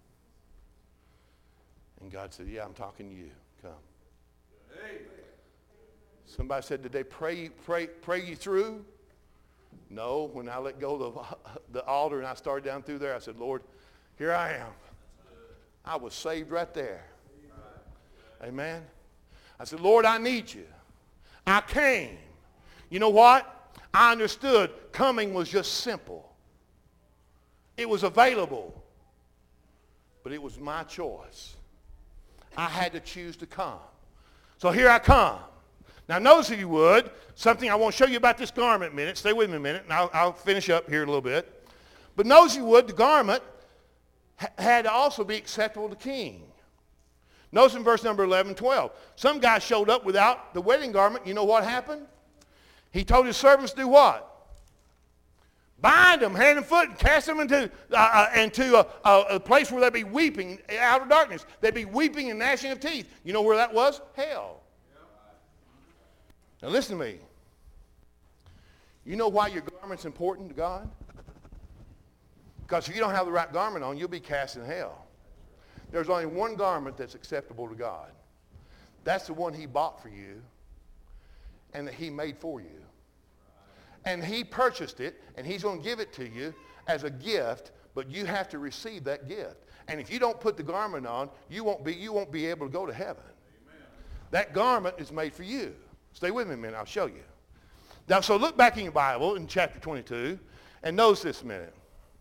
And God said, yeah, I'm talking to you. Come. Amen. Somebody said, did they pray you through? No. When I let go of the altar and I started down through there, I said, Lord, here I am. I was saved right there. Amen. I said, Lord, I need you. I came. You know what? I understood coming was just simple. It was available. But it was my choice. I had to choose to come. So here I come. Now notice, if you would, something I want to show you about this garment a minute. Stay with me a minute, and I'll finish up here a little bit. But notice, if you would, the garment had to also be acceptable to the king. Notice in verse number 11, 12. Some guy showed up without the wedding garment. You know what happened? He told his servants to do what? Bind them hand and foot and cast them into a place where they'd be weeping, outer darkness. They'd be weeping and gnashing of teeth. You know where that was? Hell. Now listen to me. You know why your garment's important to God? Because if you don't have the right garment on, you'll be cast in hell. There's only one garment that's acceptable to God. That's the one he bought for you and that he made for you. And he purchased it, and he's going to give it to you as a gift, but you have to receive that gift. And if you don't put the garment on, you won't be able to go to heaven. Amen. That garment is made for you. Stay with me a minute. I'll show you. Now, so look back in your Bible in chapter 22, and notice this a minute.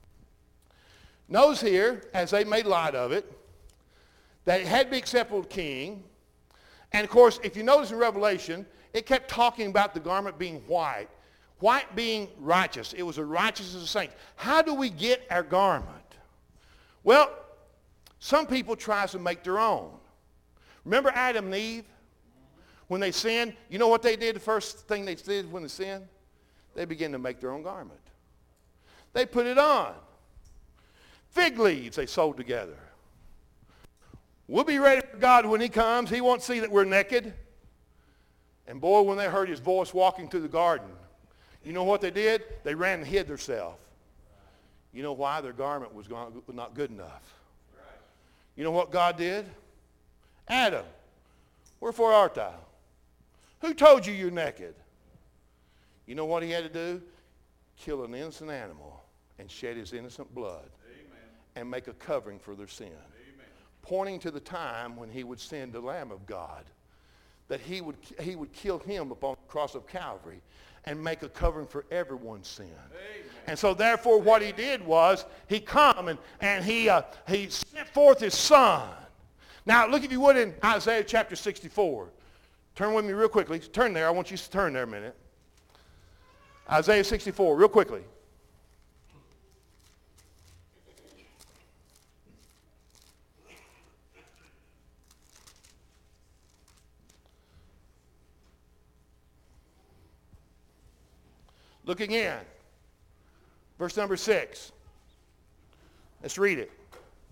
Notice here, as they made light of it, that it had to be acceptable to the king. And, of course, if you notice in Revelation, it kept talking about the garment being white. White being righteous. It was the righteousness of the saints. How do we get our garment? Well, some people try to make their own. Remember Adam and Eve? When they sinned, you know what they did? The first thing they did when they sinned? They began to make their own garment. They put it on. Fig leaves they sewed together. We'll be ready for God when he comes. He won't see that we're naked. And boy, when they heard his voice walking through the garden, you know what they did? They ran and hid themselves. You know why? Their garment was not good enough. You know what God did? Adam, wherefore art thou? Who told you you're naked? You know what he had to do? Kill an innocent animal and shed his innocent blood. Amen. And make a covering for their sin. Amen. Pointing to the time when he would send the Lamb of God, that he would kill him upon the cross of Calvary and make a covering for everyone's sin. Amen. And so therefore what he did was he come and he sent forth his son. Now look, if you would, in Isaiah chapter 64. Turn with me real quickly. Turn there. I want you to turn there a minute. Isaiah 64, real quickly. Look again. Verse number 6. Let's read it.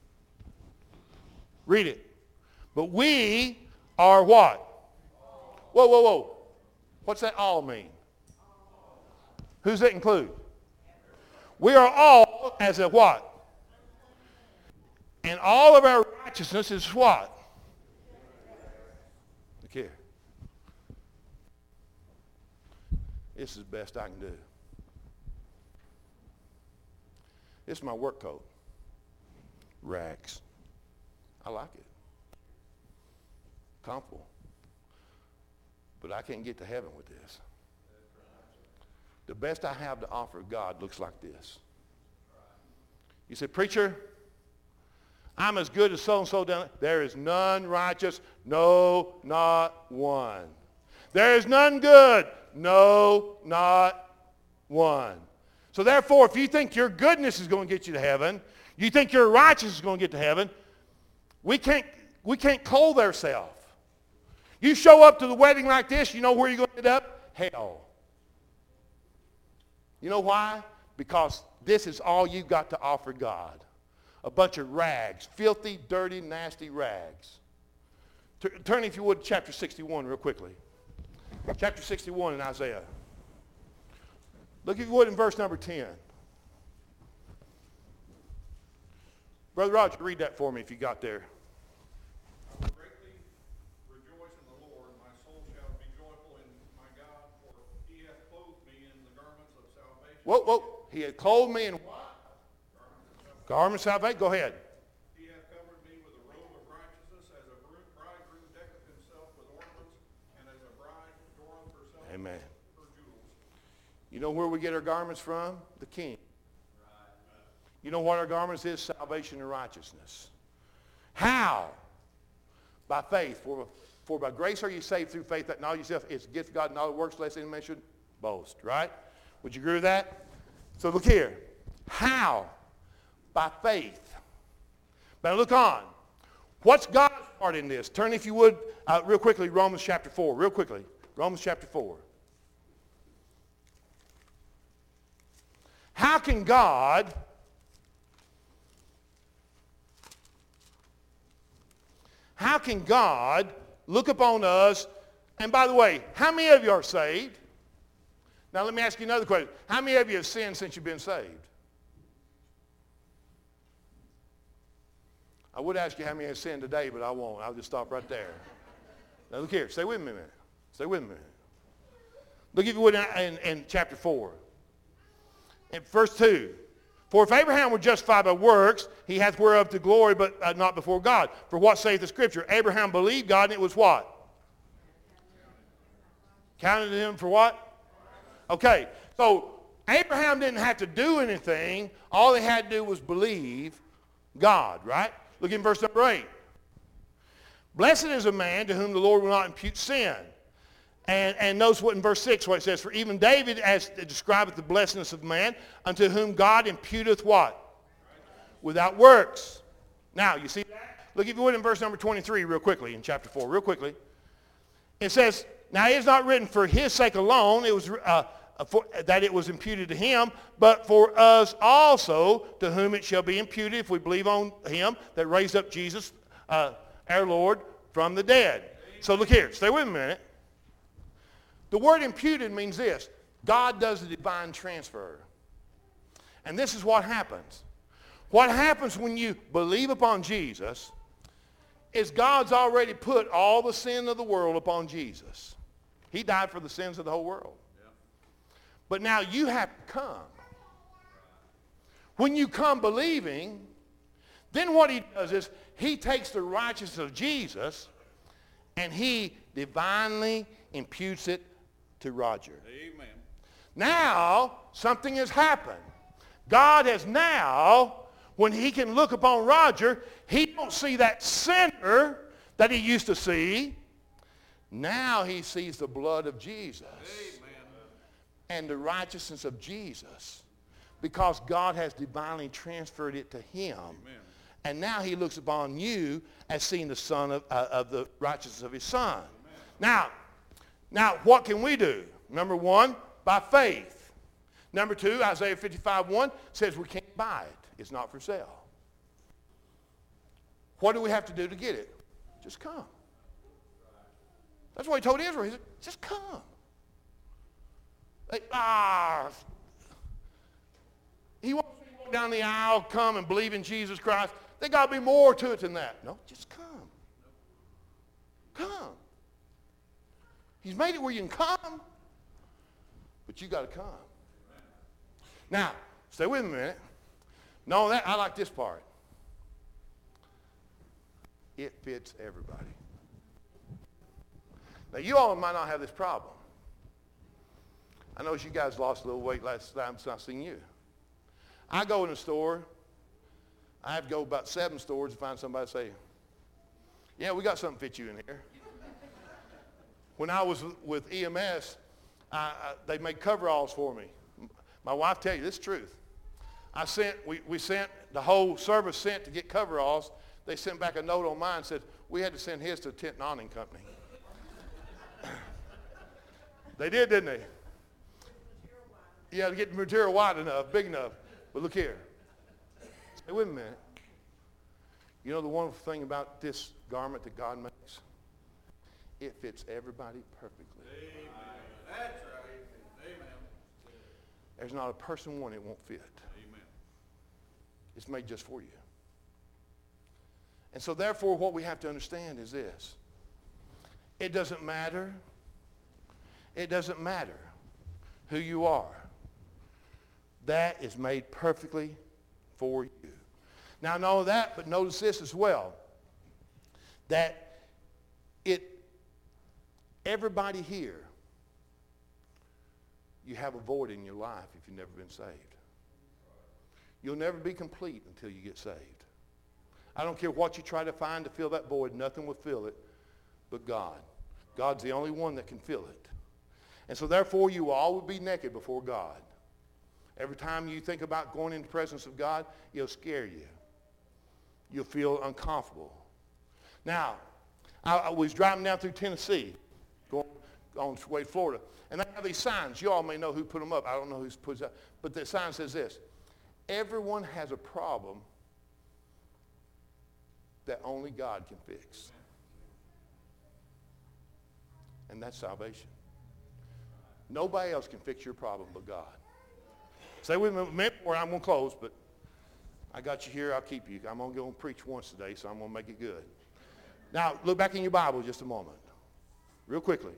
Read it. But we are what? Whoa, whoa, whoa. What's that all mean? Who's that include? We are all as a what? And all of our righteousness is what? Look here. This is the best I can do. This is my work coat. Rags. I like it. Comfortable. But I can't get to heaven with this. The best I have to offer God looks like this. You say, preacher, I'm as good as so-and-so down there. There is none righteous, no, not one. There is none good, no, not one. So therefore, if you think your goodness is going to get you to heaven, you think your righteousness is going to get to heaven, we can't clothe ourselves. You show up to the wedding like this, you know where you're going to end up? Hell. You know why? Because this is all you've got to offer God. A bunch of rags, filthy, dirty, nasty rags. Turn, if you would, to chapter 61 real quickly. Chapter 61 in Isaiah. Look, if you would, in verse number 10. Brother Roger, read that for me if you got there. Whoa. He had clothed me in what? Garment of salvation. Go ahead. He hath covered me with a robe of righteousness, as a bridegroom decketh himself with ornaments, and as a bride adorneth herself Amen. with her jewels. You know where we get our garments from? The King. You know what our garments is? Salvation and righteousness. How? By faith. For by grace are you saved through faith, that not yourself. It's a gift of God, not of works, lest any man should boast. Right? Would you agree with that? So look here. How? By faith. Now look on. What's God's part in this? Turn, if you would, real quickly, Romans chapter 4. Real quickly. Romans chapter 4. How can God look upon us? And by the way, how many of you are saved? Now let me ask you another question. How many of you have sinned since you've been saved? I would ask you how many have sinned today, but I won't. I'll just stop right there. Now look here. Stay with me a minute. Stay with me a minute. Look if you would in chapter 4. In verse 2. For if Abraham were justified by works, he hath whereof to glory, but not before God. For what saith the Scripture? Abraham believed God, and it was what? Counted to him for what? Okay, so Abraham didn't have to do anything. All he had to do was believe God, right? Look in verse number 8. Blessed is a man to whom the Lord will not impute sin. And notice what in verse 6, what it says, for even David, as it describeth the blessedness of man, unto whom God imputeth what? Without works. Now, you see that? Look if you would in verse number 23 real quickly, in chapter 4, real quickly. It says, now it is not written for his sake alone, it was that it was imputed to him, but for us also, to whom it shall be imputed, if we believe on him that raised up Jesus, our Lord, from the dead. So look here, stay with me a minute. The word imputed means this. God does the divine transfer. And this is what happens. What happens when you believe upon Jesus is God's already put all the sin of the world upon Jesus. He died for the sins of the whole world. But now you have to come. When you come believing, then what he does is he takes the righteousness of Jesus and he divinely imputes it to Roger. Amen. Now, something has happened. God has now, when he can look upon Roger, he don't see that sinner that he used to see. Now he sees the blood of Jesus. Amen. And the righteousness of Jesus, because God has divinely transferred it to him. Amen. And now he looks upon you as seeing the son of the righteousness of his son. Amen. Now, what can we do? Number one, by faith. Number two, Isaiah 55:1 says we can't buy it. It's not for sale. What do we have to do to get it? Just come. That's what he told Israel. He said, just come. He wants you to walk down the aisle, come and believe in Jesus Christ. There's got to be more to it than that. No, just come. Come. He's made it where you can come, but you got to come. Now, stay with me a minute. No, I like this part. It fits everybody. Now, you all might not have this problem. I know you guys lost a little weight last time since I seen you. I go in a store. I have to go about 7 stores to find somebody to say, yeah, we got something fit you in here. When I was with EMS, they made coveralls for me. My wife tell you, this is truth. We sent, the whole service sent to get coveralls. They sent back a note on mine and said, we had to send his to a tent and awning company. They did, didn't they? Yeah, to get the material wide enough, big enough. But look here. Stay with me a minute. You know the wonderful thing about this garment that God makes? It fits everybody perfectly. Amen. That's right. Amen. There's not a person one it won't fit. Amen. It's made just for you. And so therefore what we have to understand is this. It doesn't matter. It doesn't matter who you are. that is made perfectly for you. Now, not only that, but notice this as well, that everybody here, you have a void in your life if you've never been saved. You'll never be complete until you get saved. I don't care what you try to find to fill that void, nothing will fill it but God. God's the only one that can fill it. And so therefore you will always be naked before God. Every time you think about going into the presence of God, it'll scare you. You'll feel uncomfortable. Now, I was driving down through Tennessee, going on the way to Florida, and they have these signs. You all may know who put them up. I don't know who's put it up. But the sign says this: everyone has a problem that only God can fix. And that's salvation. Nobody else can fix your problem but God. Stay with me a minute, or I'm going to close, but I got you here. I'll keep you. I'm going to go and preach once today, so I'm going to make it good. Now, look back in your Bible just a moment, real quickly.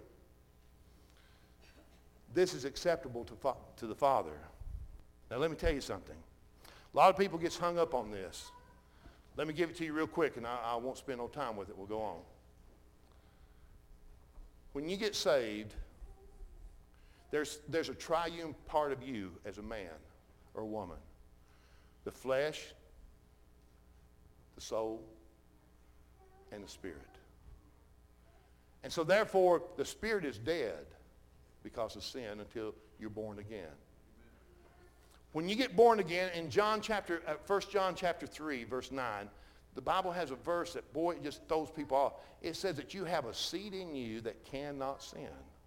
This is acceptable to the Father. Now, let me tell you something. A lot of people get hung up on this. Let me give it to you real quick, and I won't spend no time with it. We'll go on. When you get saved, there's a triune part of you as a man or a woman. The flesh, the soul, and the spirit. And so therefore, the spirit is dead because of sin until you're born again. When you get born again, in 1 John chapter 3, verse 9, the Bible has a verse that, boy, it just throws people off. It says that you have a seed in you that cannot sin.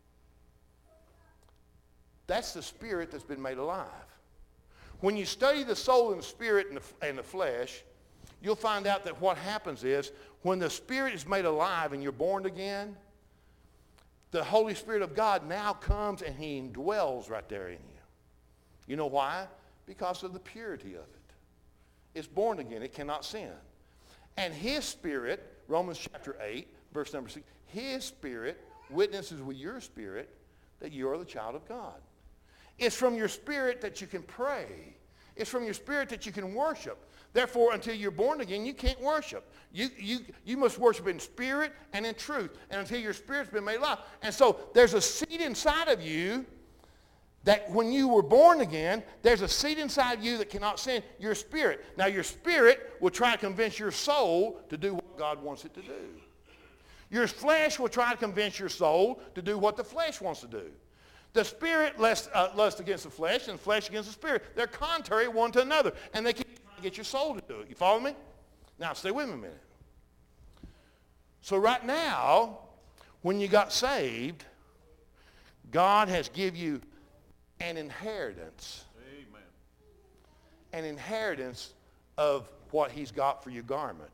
That's the spirit that's been made alive. When you study the soul and the spirit and the flesh, you'll find out that what happens is when the spirit is made alive and you're born again, the Holy Spirit of God now comes and he indwells right there in you. You know why? Because of the purity of it. It's born again. It cannot sin. And his spirit, Romans chapter 8, verse number 6, his spirit witnesses with your spirit that you are the child of God. It's from your spirit that you can pray. It's from your spirit that you can worship. Therefore, until you're born again, you can't worship. You must worship in spirit and in truth, and until your spirit's been made alive. And so there's a seed inside of you that when you were born again, there's a seed inside of you that cannot sin, your spirit. Now, your spirit will try to convince your soul to do what God wants it to do. Your flesh will try to convince your soul to do what the flesh wants to do. The spirit lusts against the flesh, and the flesh against the spirit. They're contrary one to another, and they keep trying to get your soul to do it. You follow me? Now, stay with me a minute. So right now, when you got saved, God has given you an inheritance. Amen. An inheritance of what he's got for your garment.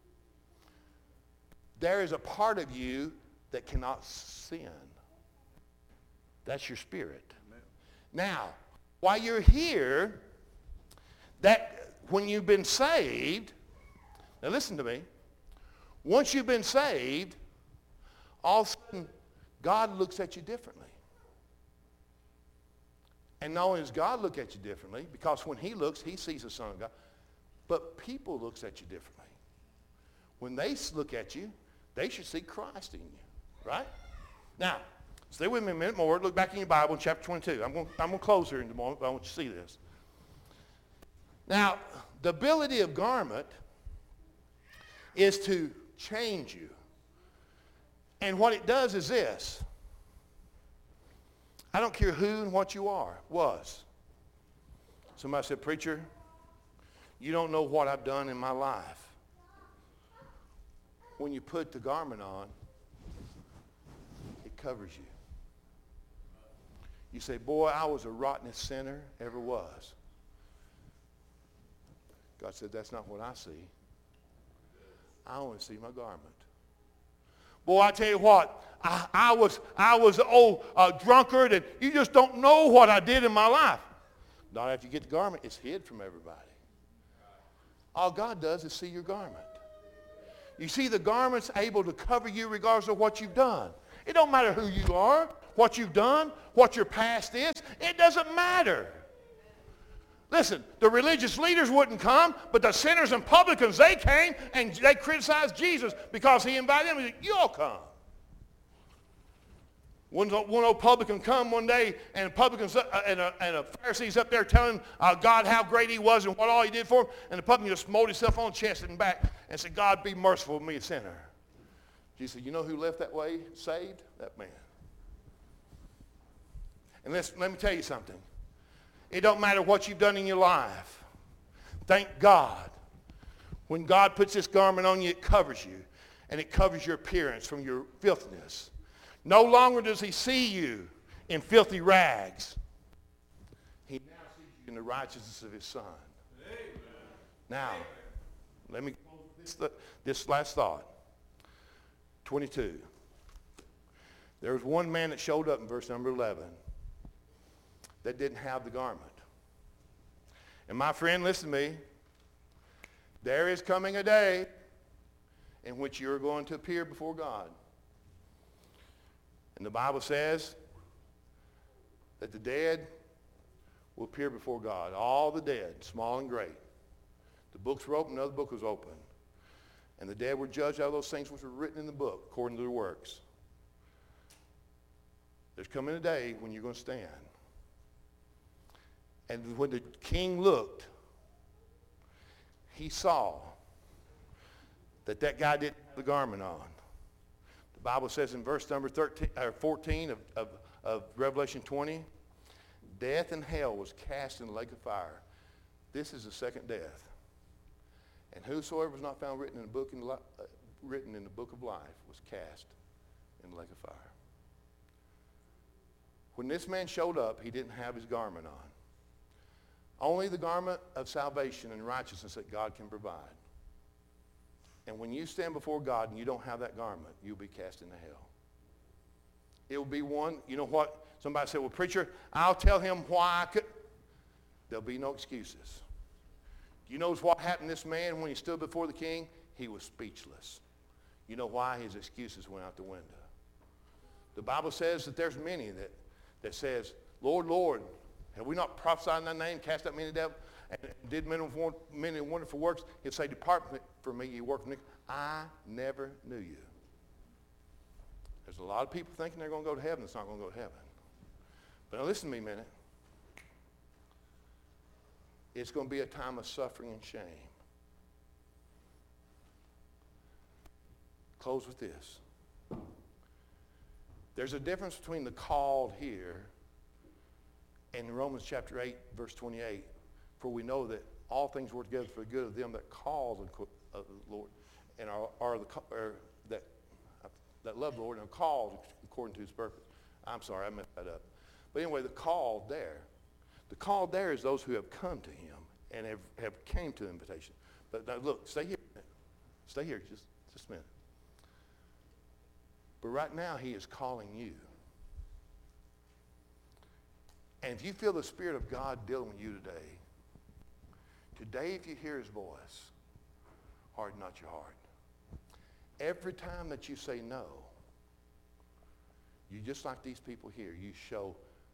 There is a part of you that cannot sin. That's your spirit. Amen. Now, while you're here, that when you've been saved, now listen to me, once you've been saved, all of a sudden, God looks at you differently. And not only does God look at you differently, because when he looks, he sees the Son of God, but people looks at you differently. When they look at you, they should see Christ in you, right? Now, stay with me a minute more. Look back in your Bible in chapter 22. I'm going to close here in a moment, but I want you to see this. Now, the ability of garment is to change you. And what it does is this. I don't care who and what you was. Somebody said, preacher, you don't know what I've done in my life. When you put the garment on, it covers you. You say, boy, I was the rottenest sinner ever was. God said, that's not what I see. I only see my garment. Boy, I tell you what, I was an old drunkard, and you just don't know what I did in my life. Not after you get the garment, it's hid from everybody. All God does is see your garment. You see, the garment's able to cover you regardless of what you've done. It don't matter who you are, what you've done, what your past is. It doesn't matter. Listen, the religious leaders wouldn't come, but the sinners and publicans, they came and they criticized Jesus because he invited them. He said, you all come. One old publican come one day, and publicans and a Pharisee's up there telling God how great he was and what all he did for him. And the publican just smote himself on the chest and back and said, God, be merciful to me, a sinner. Jesus said, you know who left that way saved? That man. And let me tell you something. It don't matter what you've done in your life. Thank God. When God puts this garment on you, it covers you. And it covers your appearance from your filthiness. No longer does he see you in filthy rags. He now sees you in the righteousness of his Son. Amen. Now, let me close this last thought. 22. There was one man that showed up in verse number 11 that didn't have the garment. And my friend, listen to me. There is coming a day in which you're going to appear before God. And the Bible says that the dead will appear before God. All the dead, small and great. The books were open, another book was open. And the dead were judged out of those things which were written in the book, according to their works. There's coming a day when you're going to stand. And when the king looked, he saw that guy didn't have the garment on. The Bible says in verse number 14 of Revelation 20, death and hell was cast in the lake of fire. This is the second death. And whosoever was not found written in the book of life was cast in the lake of fire. When this man showed up, he didn't have his garment on. Only the garment of salvation and righteousness that God can provide. And when you stand before God and you don't have that garment, you'll be cast into hell. It will be one, you know what? Somebody said, well, preacher, I'll tell him why I could. There'll be no excuses. You know what happened to this man when he stood before the king? He was speechless. You know why? His excuses went out the window. The Bible says that there's many that says, Lord, Lord, have we not prophesied in thy name, cast out many devils, and did many wonderful works? He'll say, depart from me, you work for me. I never knew you. There's a lot of people thinking they're going to go to heaven. It's not going to go to heaven. But now listen to me a minute. It's going to be a time of suffering and shame. Close with this. There's a difference between the called here and Romans chapter 8, verse 28. For we know that all things work together for the good of them that call the Lord and that love the Lord and are called according to his purpose. I'm sorry, I messed that up. But anyway, the called there is those who have come to him and have came to the invitation. But now look, stay here. Stay here just a minute. But right now he is calling you. And if you feel the Spirit of God dealing with you today if you hear his voice, harden not your heart. Every time that you say no, you just like these people here, you show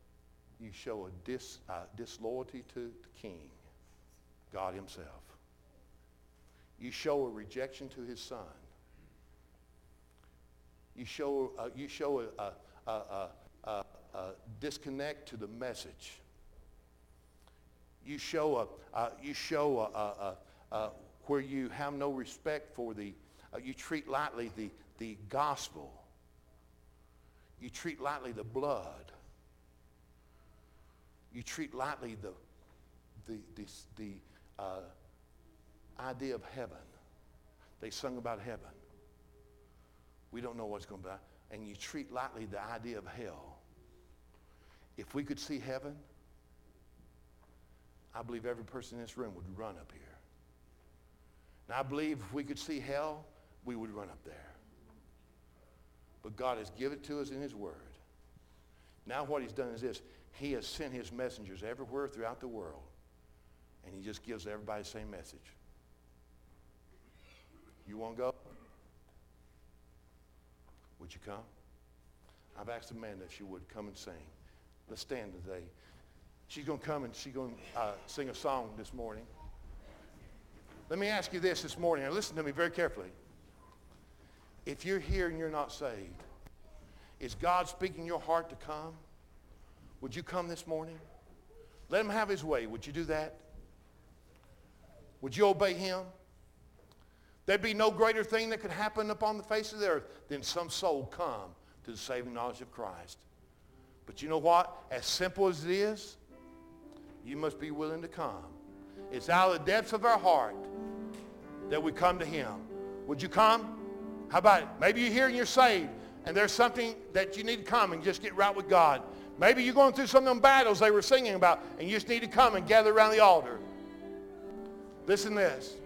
a disloyalty to the King, God himself. You show a rejection to his Son. You show a disconnect to the message. You show where you have no respect for you treat lightly the gospel. You treat lightly the blood. You treat lightly the idea of heaven. They sung about heaven. We don't know what's going to be. And you treat lightly the idea of hell. If we could see heaven, I believe every person in this room would run up here. And I believe if we could see hell, we would run up there. But God has given it to us in his word. Now what he's done is this. He has sent his messengers everywhere throughout the world. And he just gives everybody the same message. You want to go? Would you come? I've asked Amanda if she would come and sing. Let's stand today. She's going to come and she's going to sing a song this morning. Let me ask you this morning, and listen to me very carefully. If you're here and you're not saved, is God speaking your heart to come? Would you come this morning? Let him have his way. Would you do that? Would you obey him? There'd be no greater thing that could happen upon the face of the earth than some soul come to the saving knowledge of Christ. But you know what? As simple as it is, you must be willing to come. It's out of the depths of our heart that we come to him. Would you come? How about it? Maybe you're here and you're saved, and there's something that you need to come and just get right with God. Maybe you're going through some of them battles they were singing about, and you just need to come and gather around the altar. Listen to this.